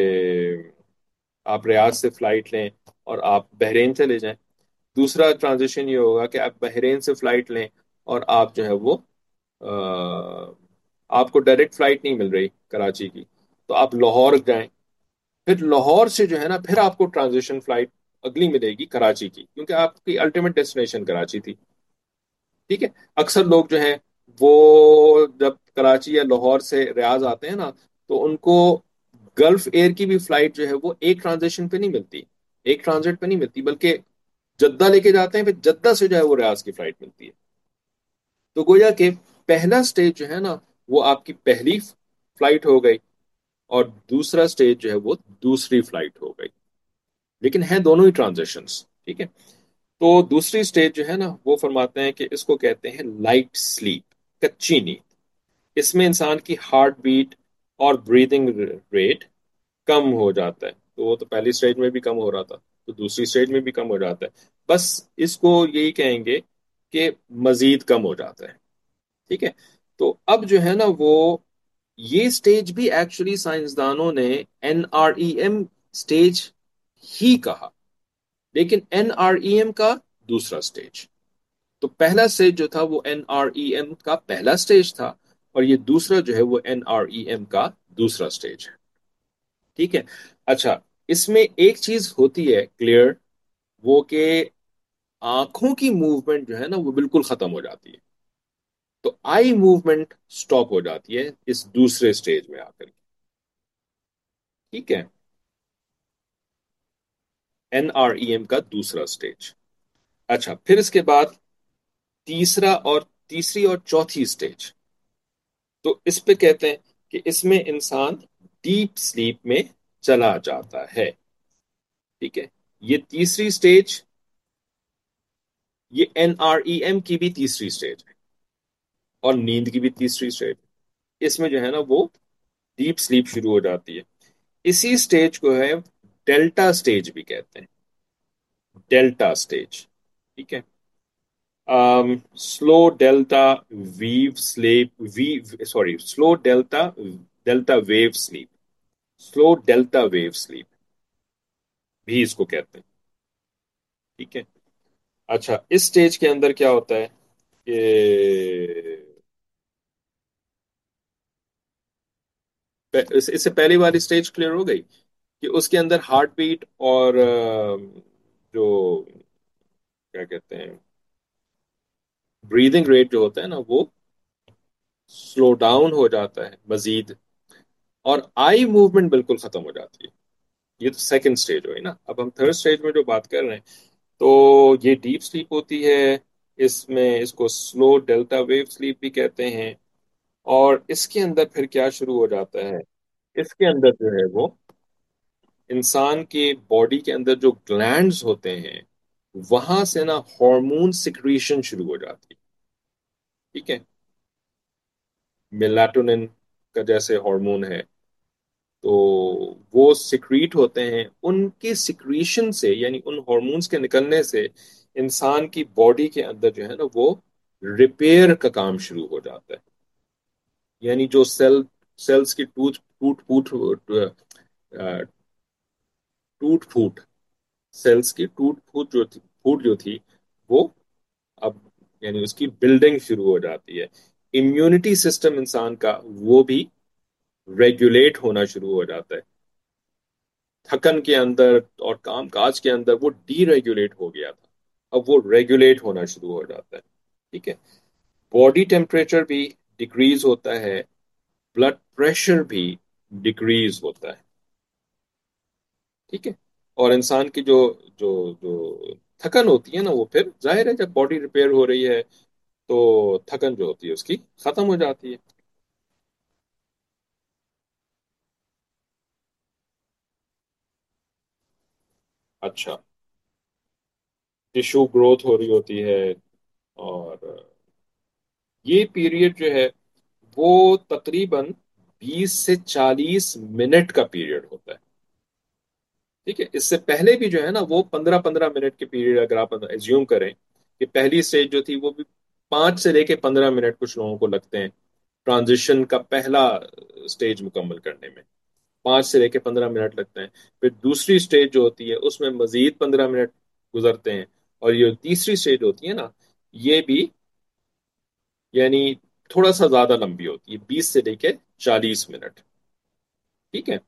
S1: آپ ریاض سے فلائٹ لیں اور آپ بحرین چلے جائیں، دوسرا ٹرانزیشن یہ ہوگا کہ آپ بحرین سے فلائٹ لیں اور آپ جو ہے وہ آ، آپ کو ڈائریکٹ فلائٹ نہیں مل رہی کراچی کی، تو آپ لاہور جائیں، پھر لاہور سے جو ہے نا پھر آپ کو ٹرانزیشن فلائٹ اگلی ملے گی کراچی کی، کیونکہ آپ کی الٹیمیٹ ڈیسٹینیشن کراچی تھی، ٹھیک ہے۔ اکثر لوگ جو ہیں وہ جب کراچی یا لاہور سے ریاض آتے ہیں نا تو ان کو گلف ایئر کی بھی فلائٹ جو ہے وہ ایک ٹرانزیشن پہ نہیں ملتی، ایک ٹرانزٹ پہ نہیں ملتی، بلکہ جدہ لے کے جاتے ہیں، پھر جدہ سے جو ہے وہ ریاض کی فلائٹ ملتی ہے۔ تو گویا کہ پہلا سٹیج جو ہے نا وہ آپ کی پہلی فلائٹ ہو گئی، اور دوسرا سٹیج جو ہے وہ دوسری فلائٹ ہو گئی، لیکن ہیں دونوں ہی ٹرانزیشنز، ٹھیک ہے۔ تو دوسری سٹیج جو ہے نا وہ فرماتے ہیں کہ اس کو کہتے ہیں لائٹ سلیپ، کچی نیند۔ اس میں انسان کی ہارٹ بیٹ اور بریدنگ ریٹ کم ہو جاتا ہے، تو وہ تو پہلی سٹیج میں بھی کم ہو رہا تھا، تو دوسری سٹیج میں بھی کم ہو جاتا ہے، بس اس کو یہی کہیں گے کہ مزید کم ہو جاتا ہے، ٹھیک ہے۔ تو اب جو ہے نا وہ یہ سٹیج بھی ایکچولی سائنسدانوں نے NREM سٹیج ہی کہا، لیکن NREM کا دوسرا سٹیج. تو پہلا سٹیج جو تھا وہ NREM کا پہلا سٹیج تھا، اور یہ دوسرا جو ہے وہ NREM کا دوسرا سٹیج ہے. ٹھیک ہے. اچھا، اس میں ایک چیز ہوتی ہے کلیئر، وہ کہ آنکھوں کی موومنٹ جو ہے نا وہ بالکل ختم ہو جاتی ہے. تو آئی موومنٹ سٹاپ ہو جاتی ہے اس دوسرے سٹیج میں آ کر کے. ٹھیک ہے. NREM کا دوسرا سٹیج. اچھا، پھر اس کے بعد تیسری اور چوتھی سٹیج. تو اس پہ کہتے ہیں کہ اس میں انسان ڈیپ سلیپ میں چلا جاتا ہے. ٹھیک ہے. یہ تیسری سٹیج، یہ NREM کی بھی تیسری سٹیج ہے، اور نیند کی بھی تیسری سٹیج. اس میں جو ہے نا وہ ڈیپ سلیپ شروع ہو جاتی ہے. اسی سٹیج کو ہے ڈیلٹا سٹیج بھی کہتے ہیں. Delta stage. ٹھیک ہے. Slow delta wave sleep slow delta wave sleep. Slow delta wave sleep بھی اس کو کہتے ہیں. ٹھیک ہے. اچھا، اس سٹیج کے اندر کیا ہوتا ہے کہ اس سے پہلی والی سٹیج کلیئر ہو گئی کہ اس کے اندر ہارٹ بیٹ اور جو کیا کہتے ہیں بریدنگ ریٹ جو ہوتا ہے نا وہ سلو ڈاؤن ہو جاتا ہے مزید، اور آئی موومنٹ بالکل ختم ہو جاتی ہے. یہ تو سیکنڈ سٹیج ہوئی نا. اب ہم تھرڈ سٹیج میں جو بات کر رہے ہیں، تو یہ ڈیپ سلیپ ہوتی ہے. اس میں اس کو سلو ڈیلٹا ویو سلیپ بھی کہتے ہیں. اور اس کے اندر پھر کیا شروع ہو جاتا ہے، اس کے اندر جو ہے وہ انسان کے باڈی کے اندر جو گلینڈز ہوتے ہیں وہاں سے نا ہارمون سیکریشن شروع ہو جاتی ہے. ٹھیک ہے. میلاٹونن کا جیسے ہارمون ہے، تو وہ سیکریٹ ہوتے ہیں. ان کے سیکریشن سے، یعنی ان ہارمونز کے نکلنے سے انسان کی باڈی کے اندر جو ہے نا وہ ریپیئر کا کام شروع ہو جاتا ہے. یعنی جو سیلز کی ٹوٹ پھوٹ سیلز کی پھوٹ جو تھی وہ اب یعنی اس کی بلڈنگ شروع ہو جاتی ہے. امیونٹی سسٹم انسان کا وہ بھی ریگولیٹ ہونا شروع ہو جاتا ہے. تھکن کے اندر اور کام کاج کے اندر وہ ڈی ریگولیٹ ہو گیا تھا، اب وہ ریگولیٹ ہونا شروع ہو جاتا ہے. ٹھیک ہے. باڈی ٹیمپریچر بھی ڈیکریز ہوتا ہے، بلڈ پریشر بھی ڈیکریز ہوتا ہے. ٹھیک ہے. اور انسان کی جو جو تھکن ہوتی ہے نا وہ پھر ظاہر ہے جب باڈی ریپیئر ہو رہی ہے تو تھکن جو ہوتی ہے اس کی ختم ہو جاتی ہے. اچھا، ٹشو گروتھ ہو رہی ہوتی ہے، اور یہ پیریڈ جو ہے وہ تقریباً 20 سے 40 منٹ کا پیریڈ ہوتا ہے. ٹھیک ہے. اس سے پہلے بھی جو ہے نا وہ 15-15 منٹ کے پیریڈ اگر آپ ایزیوم کریں کہ پہلی سٹیج جو تھی وہ بھی 5 سے لے کے 15 منٹ کچھ لوگوں کو لگتے ہیں ٹرانزیشن کا پہلا سٹیج مکمل کرنے میں. 5 سے لے کے 15 منٹ لگتے ہیں. پھر دوسری سٹیج جو ہوتی ہے اس میں مزید 15 منٹ گزرتے ہیں. اور یہ تیسری سٹیج ہوتی ہے نا یہ بھی یعنی تھوڑا سا زیادہ لمبی ہوتی ہے، 20 سے لے کے 40 منٹ. ٹھیک ہے.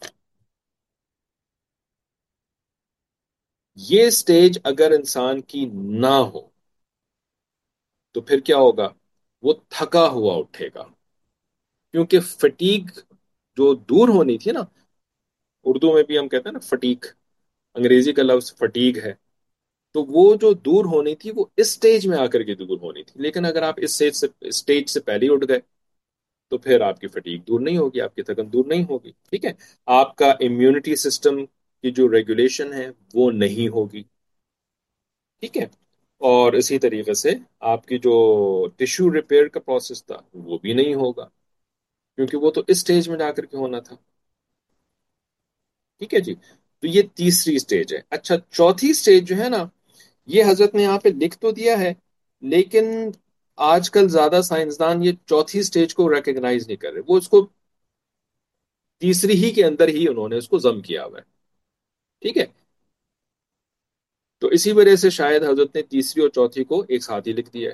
S1: یہ سٹیج اگر انسان کی نہ ہو تو پھر کیا ہوگا، وہ تھکا ہوا اٹھے گا. کیونکہ فٹیگ جو دور ہونی تھی نا، اردو میں بھی ہم کہتے ہیں نا فٹیگ، انگریزی کا لفظ فٹیگ ہے. تو وہ جو دور ہونی تھی وہ اس سٹیج میں آ کر کے دور ہونی تھی. لیکن اگر آپ اس سٹیج سے پہلے ہی اٹھ گئے تو پھر آپ کی فٹیگ دور نہیں ہوگی، آپ کی تھکن دور نہیں ہوگی. ٹھیک ہے. آپ کا امیونٹی سسٹم کی جو ریگولیشن ہے وہ نہیں ہوگی. ٹھیک ہے. اور اسی طریقے سے آپ کی جو ٹیشو ریپیئر کا پروسیس تھا وہ بھی نہیں ہوگا، کیونکہ وہ تو اس سٹیج میں جا کر کے ہونا تھا. ٹھیک ہے جی. تو یہ تیسری سٹیج ہے. اچھا، چوتھی سٹیج جو ہے نا یہ حضرت نے یہاں پہ لکھ تو دیا ہے، لیکن آج کل زیادہ سائنسدان یہ چوتھی سٹیج کو ریکگنائز نہیں کر رہے، وہ اس کو تیسری ہی کے اندر ہی انہوں نے اس کو ضم کیا ہوا ہے. ٹھیک ہے. تو اسی وجہ سے شاید حضرت نے تیسری اور چوتھی کو ایک ساتھ ہی لکھ دیا ہے.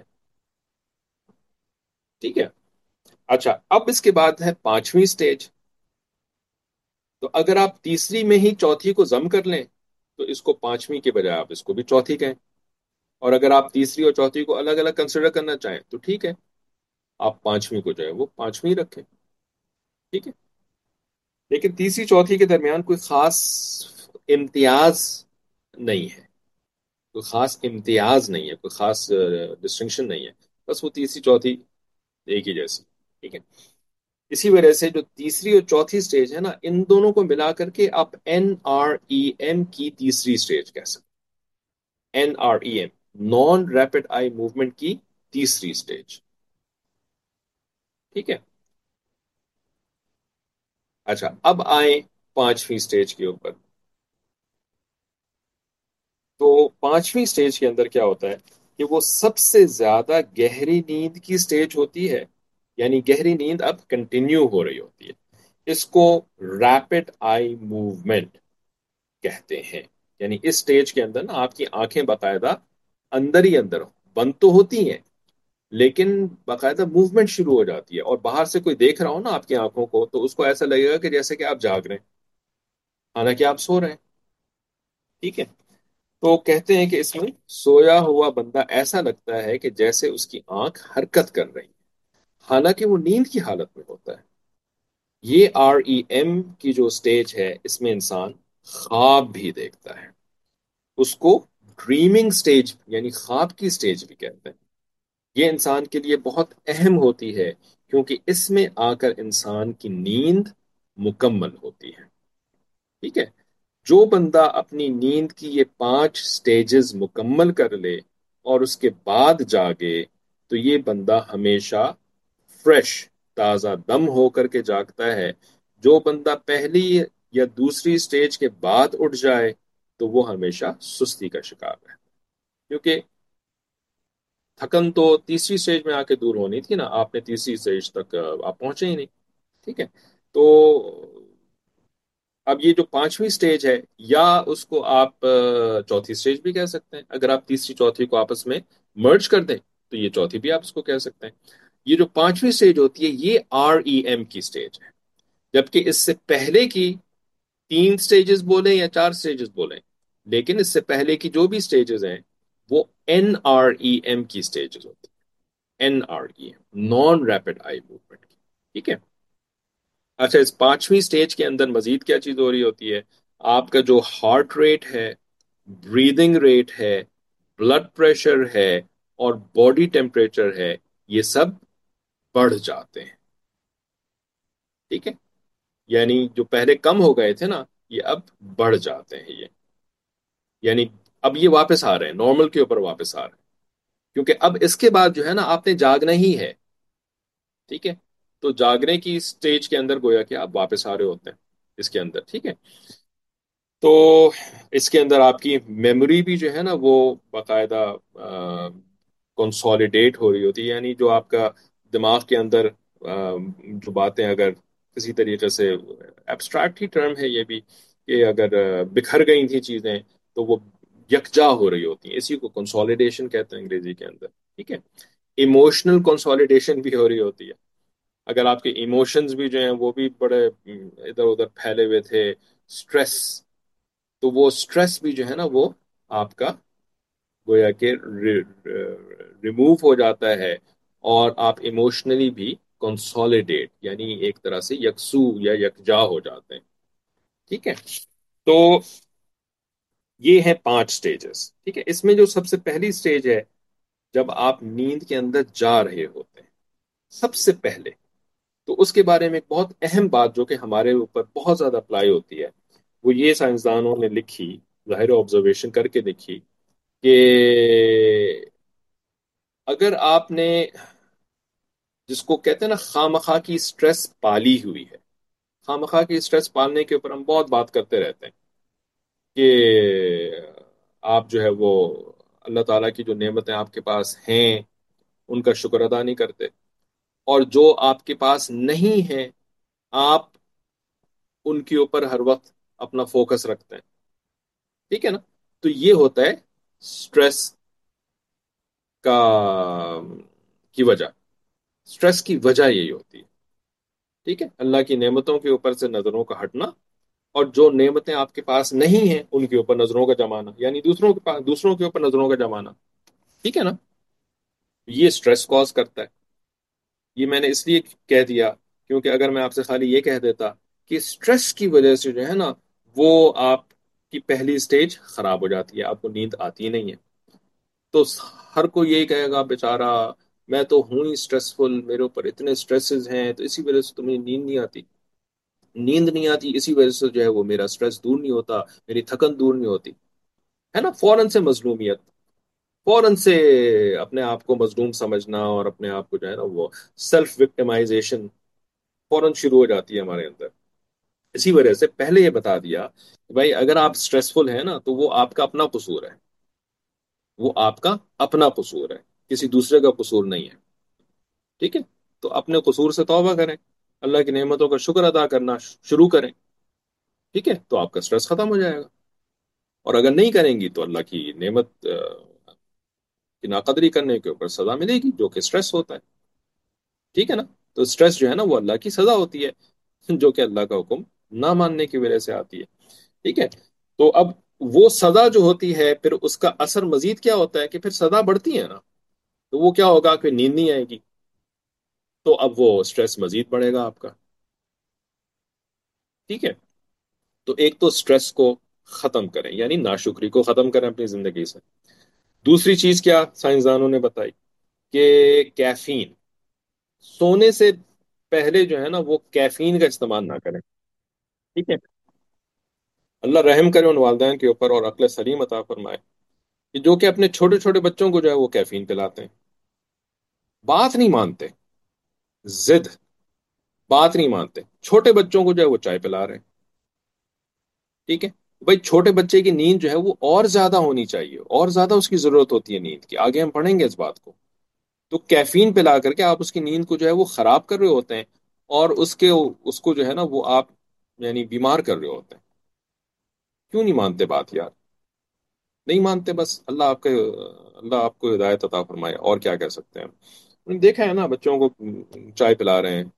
S1: ٹھیک ہے. اچھا، اب اس کے بعد ہے پانچویں سٹیج. تو اگر آپ تیسری میں ہی چوتھی کو ضم کر لیں تو اس کو پانچویں کے بجائے آپ اس کو بھی چوتھی کہیں. اور اگر آپ تیسری اور چوتھی کو الگ الگ کنسیڈر کرنا چاہیں تو ٹھیک ہے، آپ پانچویں کو جو ہے وہ پانچویں رکھیں. ٹھیک ہے. لیکن تیسری چوتھی کے درمیان کوئی خاص امتیاز نہیں ہے. کوئی خاص امتیاز نہیں ہے، کوئی خاص ڈسٹنکشن نہیں ہے. بس وہ تیسری چوتھی ایک ہی جیسی. ٹھیک ہے. اسی وجہ سے جو تیسری اور چوتھی سٹیج ہے نا، ان دونوں کو ملا کر کے آپ NREM کی تیسری سٹیج کہہ سکتے ہیں. NREM، non rapid eye movement کی تیسری سٹیج. ٹھیک ہے. اچھا، اب آئیں پانچویں سٹیج کے اوپر. تو پانچویں سٹیج کے اندر کیا ہوتا ہے کہ وہ سب سے زیادہ گہری نیند کی سٹیج ہوتی ہے. یعنی گہری نیند اب کنٹینیو ہو رہی ہوتی ہے. اس کو ریپڈ آئی موومنٹ کہتے ہیں. یعنی اس سٹیج کے اندر نا آپ کی آنکھیں باقاعدہ اندر ہی اندر بند تو ہوتی ہیں، لیکن باقاعدہ موومنٹ شروع ہو جاتی ہے. اور باہر سے کوئی دیکھ رہا ہو نا آپ کی آنکھوں کو تو اس کو ایسا لگے گا کہ جیسے کہ آپ جاگ رہے ہیں حالانکہ آپ سو رہے ہیں. ٹھیک ہے. تو کہتے ہیں کہ اس میں سویا ہوا بندہ ایسا لگتا ہے کہ جیسے اس کی آنکھ حرکت کر رہی ہے حالانکہ وہ نیند کی حالت میں ہوتا ہے. یہ REM کی جو سٹیج ہے اس میں انسان خواب بھی دیکھتا ہے. اس کو ڈریمنگ سٹیج یعنی خواب کی سٹیج بھی کہتے ہیں. یہ انسان کے لیے بہت اہم ہوتی ہے کیونکہ اس میں آ کر انسان کی نیند مکمل ہوتی ہے. ٹھیک ہے. جو بندہ اپنی نیند کی یہ 5 سٹیجز مکمل کر لے اور اس کے بعد جاگے تو یہ بندہ ہمیشہ فریش، تازہ دم ہو کر کے جاگتا ہے. جو بندہ پہلی یا دوسری سٹیج کے بعد اٹھ جائے تو وہ ہمیشہ سستی کا شکار ہے. کیونکہ تھکن تو تیسری سٹیج میں آ کے دور ہونی تھی نا، آپ نے تیسری سٹیج تک آپ پہنچے ہی نہیں. ٹھیک ہے. تو اب یہ جو پانچویں سٹیج ہے یا اس کو آپ چوتھی سٹیج بھی کہہ سکتے ہیں. اگر آپ تیسری چوتھی کو آپس میں مرج کر دیں تو یہ چوتھی بھی آپ اس کو کہہ سکتے ہیں. یہ جو پانچویں سٹیج ہوتی ہے یہ REM کی سٹیج ہے. جبکہ اس سے پہلے کی 3 سٹیجز بولیں یا 4 سٹیجز بولیں، لیکن اس سے پہلے کی جو بھی سٹیجز ہیں وہ NREM کی سٹیجز ہوتی ہیں. NREM، non rapid eye movement کی. ٹھیک ہے. اچھا، اس پانچویں سٹیج کے اندر مزید کیا چیز ہو رہی ہوتی ہے؟ آپ کا جو ہارٹ ریٹ ہے، بریدنگ ریٹ ہے، بلڈ پریشر ہے اور باڈی ٹیمپریچر ہے، یہ سب بڑھ جاتے ہیں. ٹھیک ہے. یعنی جو پہلے کم ہو گئے تھے نا یہ اب بڑھ جاتے ہیں. یہ یعنی اب یہ واپس آ رہے ہیں، نارمل کے اوپر واپس آ رہے ہیں. کیونکہ اب اس کے بعد جو ہے نا آپ نے جاگنا ہی ہے. ٹھیک ہے. تو جاگنے کی سٹیج کے اندر گویا کہ آپ واپس آ رہے ہوتے ہیں اس کے اندر. ٹھیک ہے. تو اس کے اندر آپ کی میموری بھی جو ہے نا وہ باقاعدہ کنسالیڈیٹ ہو رہی ہوتی ہے. یعنی جو آپ کا دماغ کے اندر جو باتیں اگر کسی طریقے سے ایبسٹریکٹ ہی ٹرم ہے یہ بھی کہ اگر بکھر گئی تھی چیزیں تو وہ یکجا ہو رہی ہوتی ہیں. اسی کو کنسالیڈیشن کہتے ہیں انگریزی کے اندر. ٹھیک ہے. ایموشنل کنسالیڈیشن بھی ہو رہی ہوتی ہے. اگر آپ کے ایموشنز بھی جو ہیں وہ بھی بڑے ادھر ادھر پھیلے ہوئے تھے، سٹریس، تو وہ سٹریس بھی جو ہے نا وہ آپ کا گویا کہ ریموو ہو جاتا ہے اور آپ ایموشنلی بھی کنسالیڈیٹ یعنی ایک طرح سے یکسو یا یکجا ہو جاتے ہیں. ٹھیک ہے. تو یہ ہے 5 سٹیجز. ٹھیک ہے. اس میں جو سب سے پہلی سٹیج ہے جب آپ نیند کے اندر جا رہے ہوتے ہیں سب سے پہلے، تو اس کے بارے میں ایک بہت اہم بات جو کہ ہمارے اوپر بہت زیادہ اپلائی ہوتی ہے وہ یہ سائنسدانوں نے لکھی، ظاہر آبزرویشن کر کے لکھی کہ اگر آپ نے جس کو کہتے ہیں نا خواہ کی سٹریس پالی ہوئی ہے، خواہ کی سٹریس پالنے کے اوپر ہم بہت بات کرتے رہتے ہیں کہ آپ جو ہے وہ اللہ تعالیٰ کی جو نعمتیں آپ کے پاس ہیں ان کا شکر ادا نہیں کرتے، اور جو آپ کے پاس نہیں ہے آپ ان کے اوپر ہر وقت اپنا فوکس رکھتے ہیں، ٹھیک ہے نا؟ تو یہ ہوتا ہے اسٹریس کا کی وجہ، اسٹریس کی وجہ یہی ہوتی ہے، ٹھیک ہے؟ اللہ کی نعمتوں کے اوپر سے نظروں کا ہٹنا، اور جو نعمتیں آپ کے پاس نہیں ہیں ان کے اوپر نظروں کا جمانا، یعنی دوسروں کے پاس، دوسروں کے اوپر نظروں کا جمانا، ٹھیک ہے نا؟ یہ اسٹریس کاز کرتا ہے۔ یہ میں نے اس لیے کہہ دیا کیونکہ اگر میں آپ سے خالی یہ کہہ دیتا کہ اسٹریس کی وجہ سے جو ہے نا وہ آپ کی پہلی سٹیج خراب ہو جاتی ہے، آپ کو نیند آتی ہی نہیں ہے، تو ہر کوئی یہی کہے گا بیچارہ میں تو ہوں ہی اسٹریسفل، میرے اوپر اتنے سٹریسز ہیں تو اسی وجہ سے تمہیں نیند نہیں آتی، نیند نہیں آتی اسی وجہ سے جو ہے وہ میرا سٹریس دور نہیں ہوتا، میری تھکن دور نہیں ہوتی، ہے نا؟ فوراً سے مظلومیت، فوراً سے اپنے آپ کو مظلوم سمجھنا، اور اپنے آپ کو جو ہے نا وہ سیلف وکٹمائزیشن فوراً شروع ہو جاتی ہے ہمارے اندر۔ اسی وجہ سے پہلے یہ بتا دیا کہ بھائی اگر آپ اسٹریسفل ہیں نا تو وہ آپ کا اپنا قصور ہے، وہ آپ کا اپنا قصور ہے، کسی دوسرے کا قصور نہیں ہے، ٹھیک ہے؟ تو اپنے قصور سے توبہ کریں، اللہ کی نعمتوں کا شکر ادا کرنا شروع کریں، ٹھیک ہے؟ تو آپ کا سٹریس ختم ہو جائے گا، اور اگر نہیں کریں گی تو اللہ کی نعمت کی ناقدری کرنے کے اوپر سزا ملے گی، جو کہ سٹریس ہوتا ہے، ٹھیک ہے نا؟ تو سٹریس جو ہے نا وہ اللہ کی سزا ہوتی ہے، جو کہ اللہ کا حکم نہ ماننے کی وجہ سے آتی ہے، ٹھیک ہے؟ تو اب وہ سزا جو ہوتی ہے پھر اس کا اثر مزید کیا ہوتا ہے کہ پھر سزا بڑھتی ہے نا، تو وہ کیا ہوگا کہ نیند نہیں آئے گی، تو اب وہ سٹریس مزید بڑھے گا آپ کا، ٹھیک ہے؟ تو ایک تو سٹریس کو ختم کریں، یعنی ناشکری کو ختم کریں اپنی زندگی سے۔ دوسری چیز کیا سائنسدانوں نے بتائی کہ کیفین، سونے سے پہلے جو ہے نا وہ کیفین کا استعمال نہ کریں، ٹھیک ہے؟ اللہ رحم کرے ان والدین کے اوپر اور عقل سلیم عطا فرمائے کہ جو کہ اپنے چھوٹے چھوٹے بچوں کو جو ہے وہ کیفین پلاتے ہیں، بات نہیں مانتے، ضد، بات نہیں مانتے، چھوٹے بچوں کو جو ہے وہ چائے پلا رہے ہیں، ٹھیک ہے؟ بھائی چھوٹے بچے کی نیند جو ہے وہ اور زیادہ ہونی چاہیے، اور زیادہ اس کی ضرورت ہوتی ہے نیند کی، آگے ہم پڑھیں گے اس بات کو۔ تو کیفین پلا کر کے آپ اس کی نیند کو جو ہے وہ خراب کر رہے ہوتے ہیں، اور اس کو جو ہے نا وہ آپ یعنی بیمار کر رہے ہوتے ہیں۔ کیوں نہیں مانتے بات یار؟ نہیں مانتے، بس اللہ آپ کو ہدایت عطا فرمائے، اور کیا کہہ سکتے ہیں؟ ہم نے دیکھا ہے نا بچوں کو چائے پلا رہے ہیں،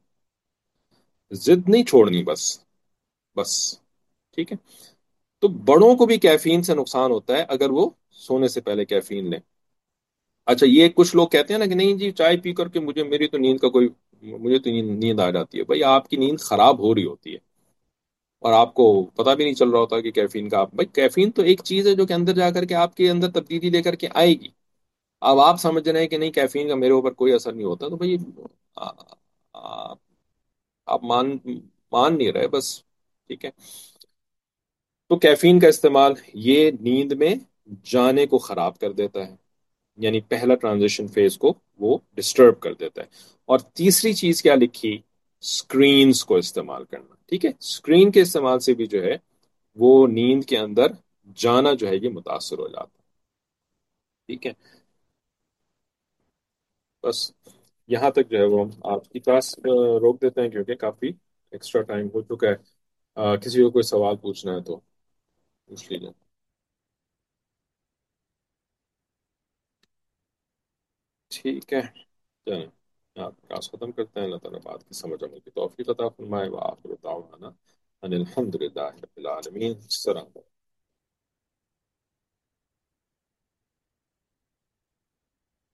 S1: ضد نہیں چھوڑنی بس، بس، ٹھیک ہے؟ تو بڑوں کو بھی کیفین سے نقصان ہوتا ہے اگر وہ سونے سے پہلے کیفین لیں۔ اچھا یہ کچھ لوگ کہتے ہیں نا کہ نہیں جی چائے پی کر کے میری تو نیند کا کوئی، مجھے تو نیند آ جاتی ہے، بھائی آپ کی نیند خراب ہو رہی ہوتی ہے اور آپ کو پتہ بھی نہیں چل رہا ہوتا کہ کیفین کا، آپ بھائی کیفین تو ایک چیز ہے جو کہ اندر جا کر کے آپ کے اندر تبدیلی لے کر کے آئے گی، اب آپ سمجھ رہے ہیں کہ نہیں کیفین کا میرے اوپر کوئی اثر نہیں ہوتا، تو بھائی آ- آ- آپ مان نہیں رہے بس، ٹھیک ہے؟ تو کیفین کا استعمال یہ نیند میں جانے کو خراب کر دیتا ہے، یعنی پہلا ٹرانزیشن فیز کو وہ ڈسٹرب کر دیتا ہے۔ اور تیسری چیز کیا لکھی؟ سکرینز کو استعمال کرنا، ٹھیک ہے؟ سکرین کے استعمال سے بھی جو ہے وہ نیند کے اندر جانا جو ہے یہ متاثر ہو جاتا ہے، ٹھیک ہے؟ بس یہاں تک جو ہے وہ ہم آپ کی کلاس روک دیتے ہیں کیونکہ کافی ایکسٹرا ٹائم ہو چکا ہے۔ کسی کو کوئی سوال پوچھنا ہے تو پوچھ لیجیے۔ ٹھیک ہے، چلیں آپ کلاس ختم کرتے ہیں، اللہ تعالیٰ بات کی سمجھ عمل کی توفیق عطا فرمائے، وآخر دعوانا ان الحمد للہ رب العالمین، السلام علیکم۔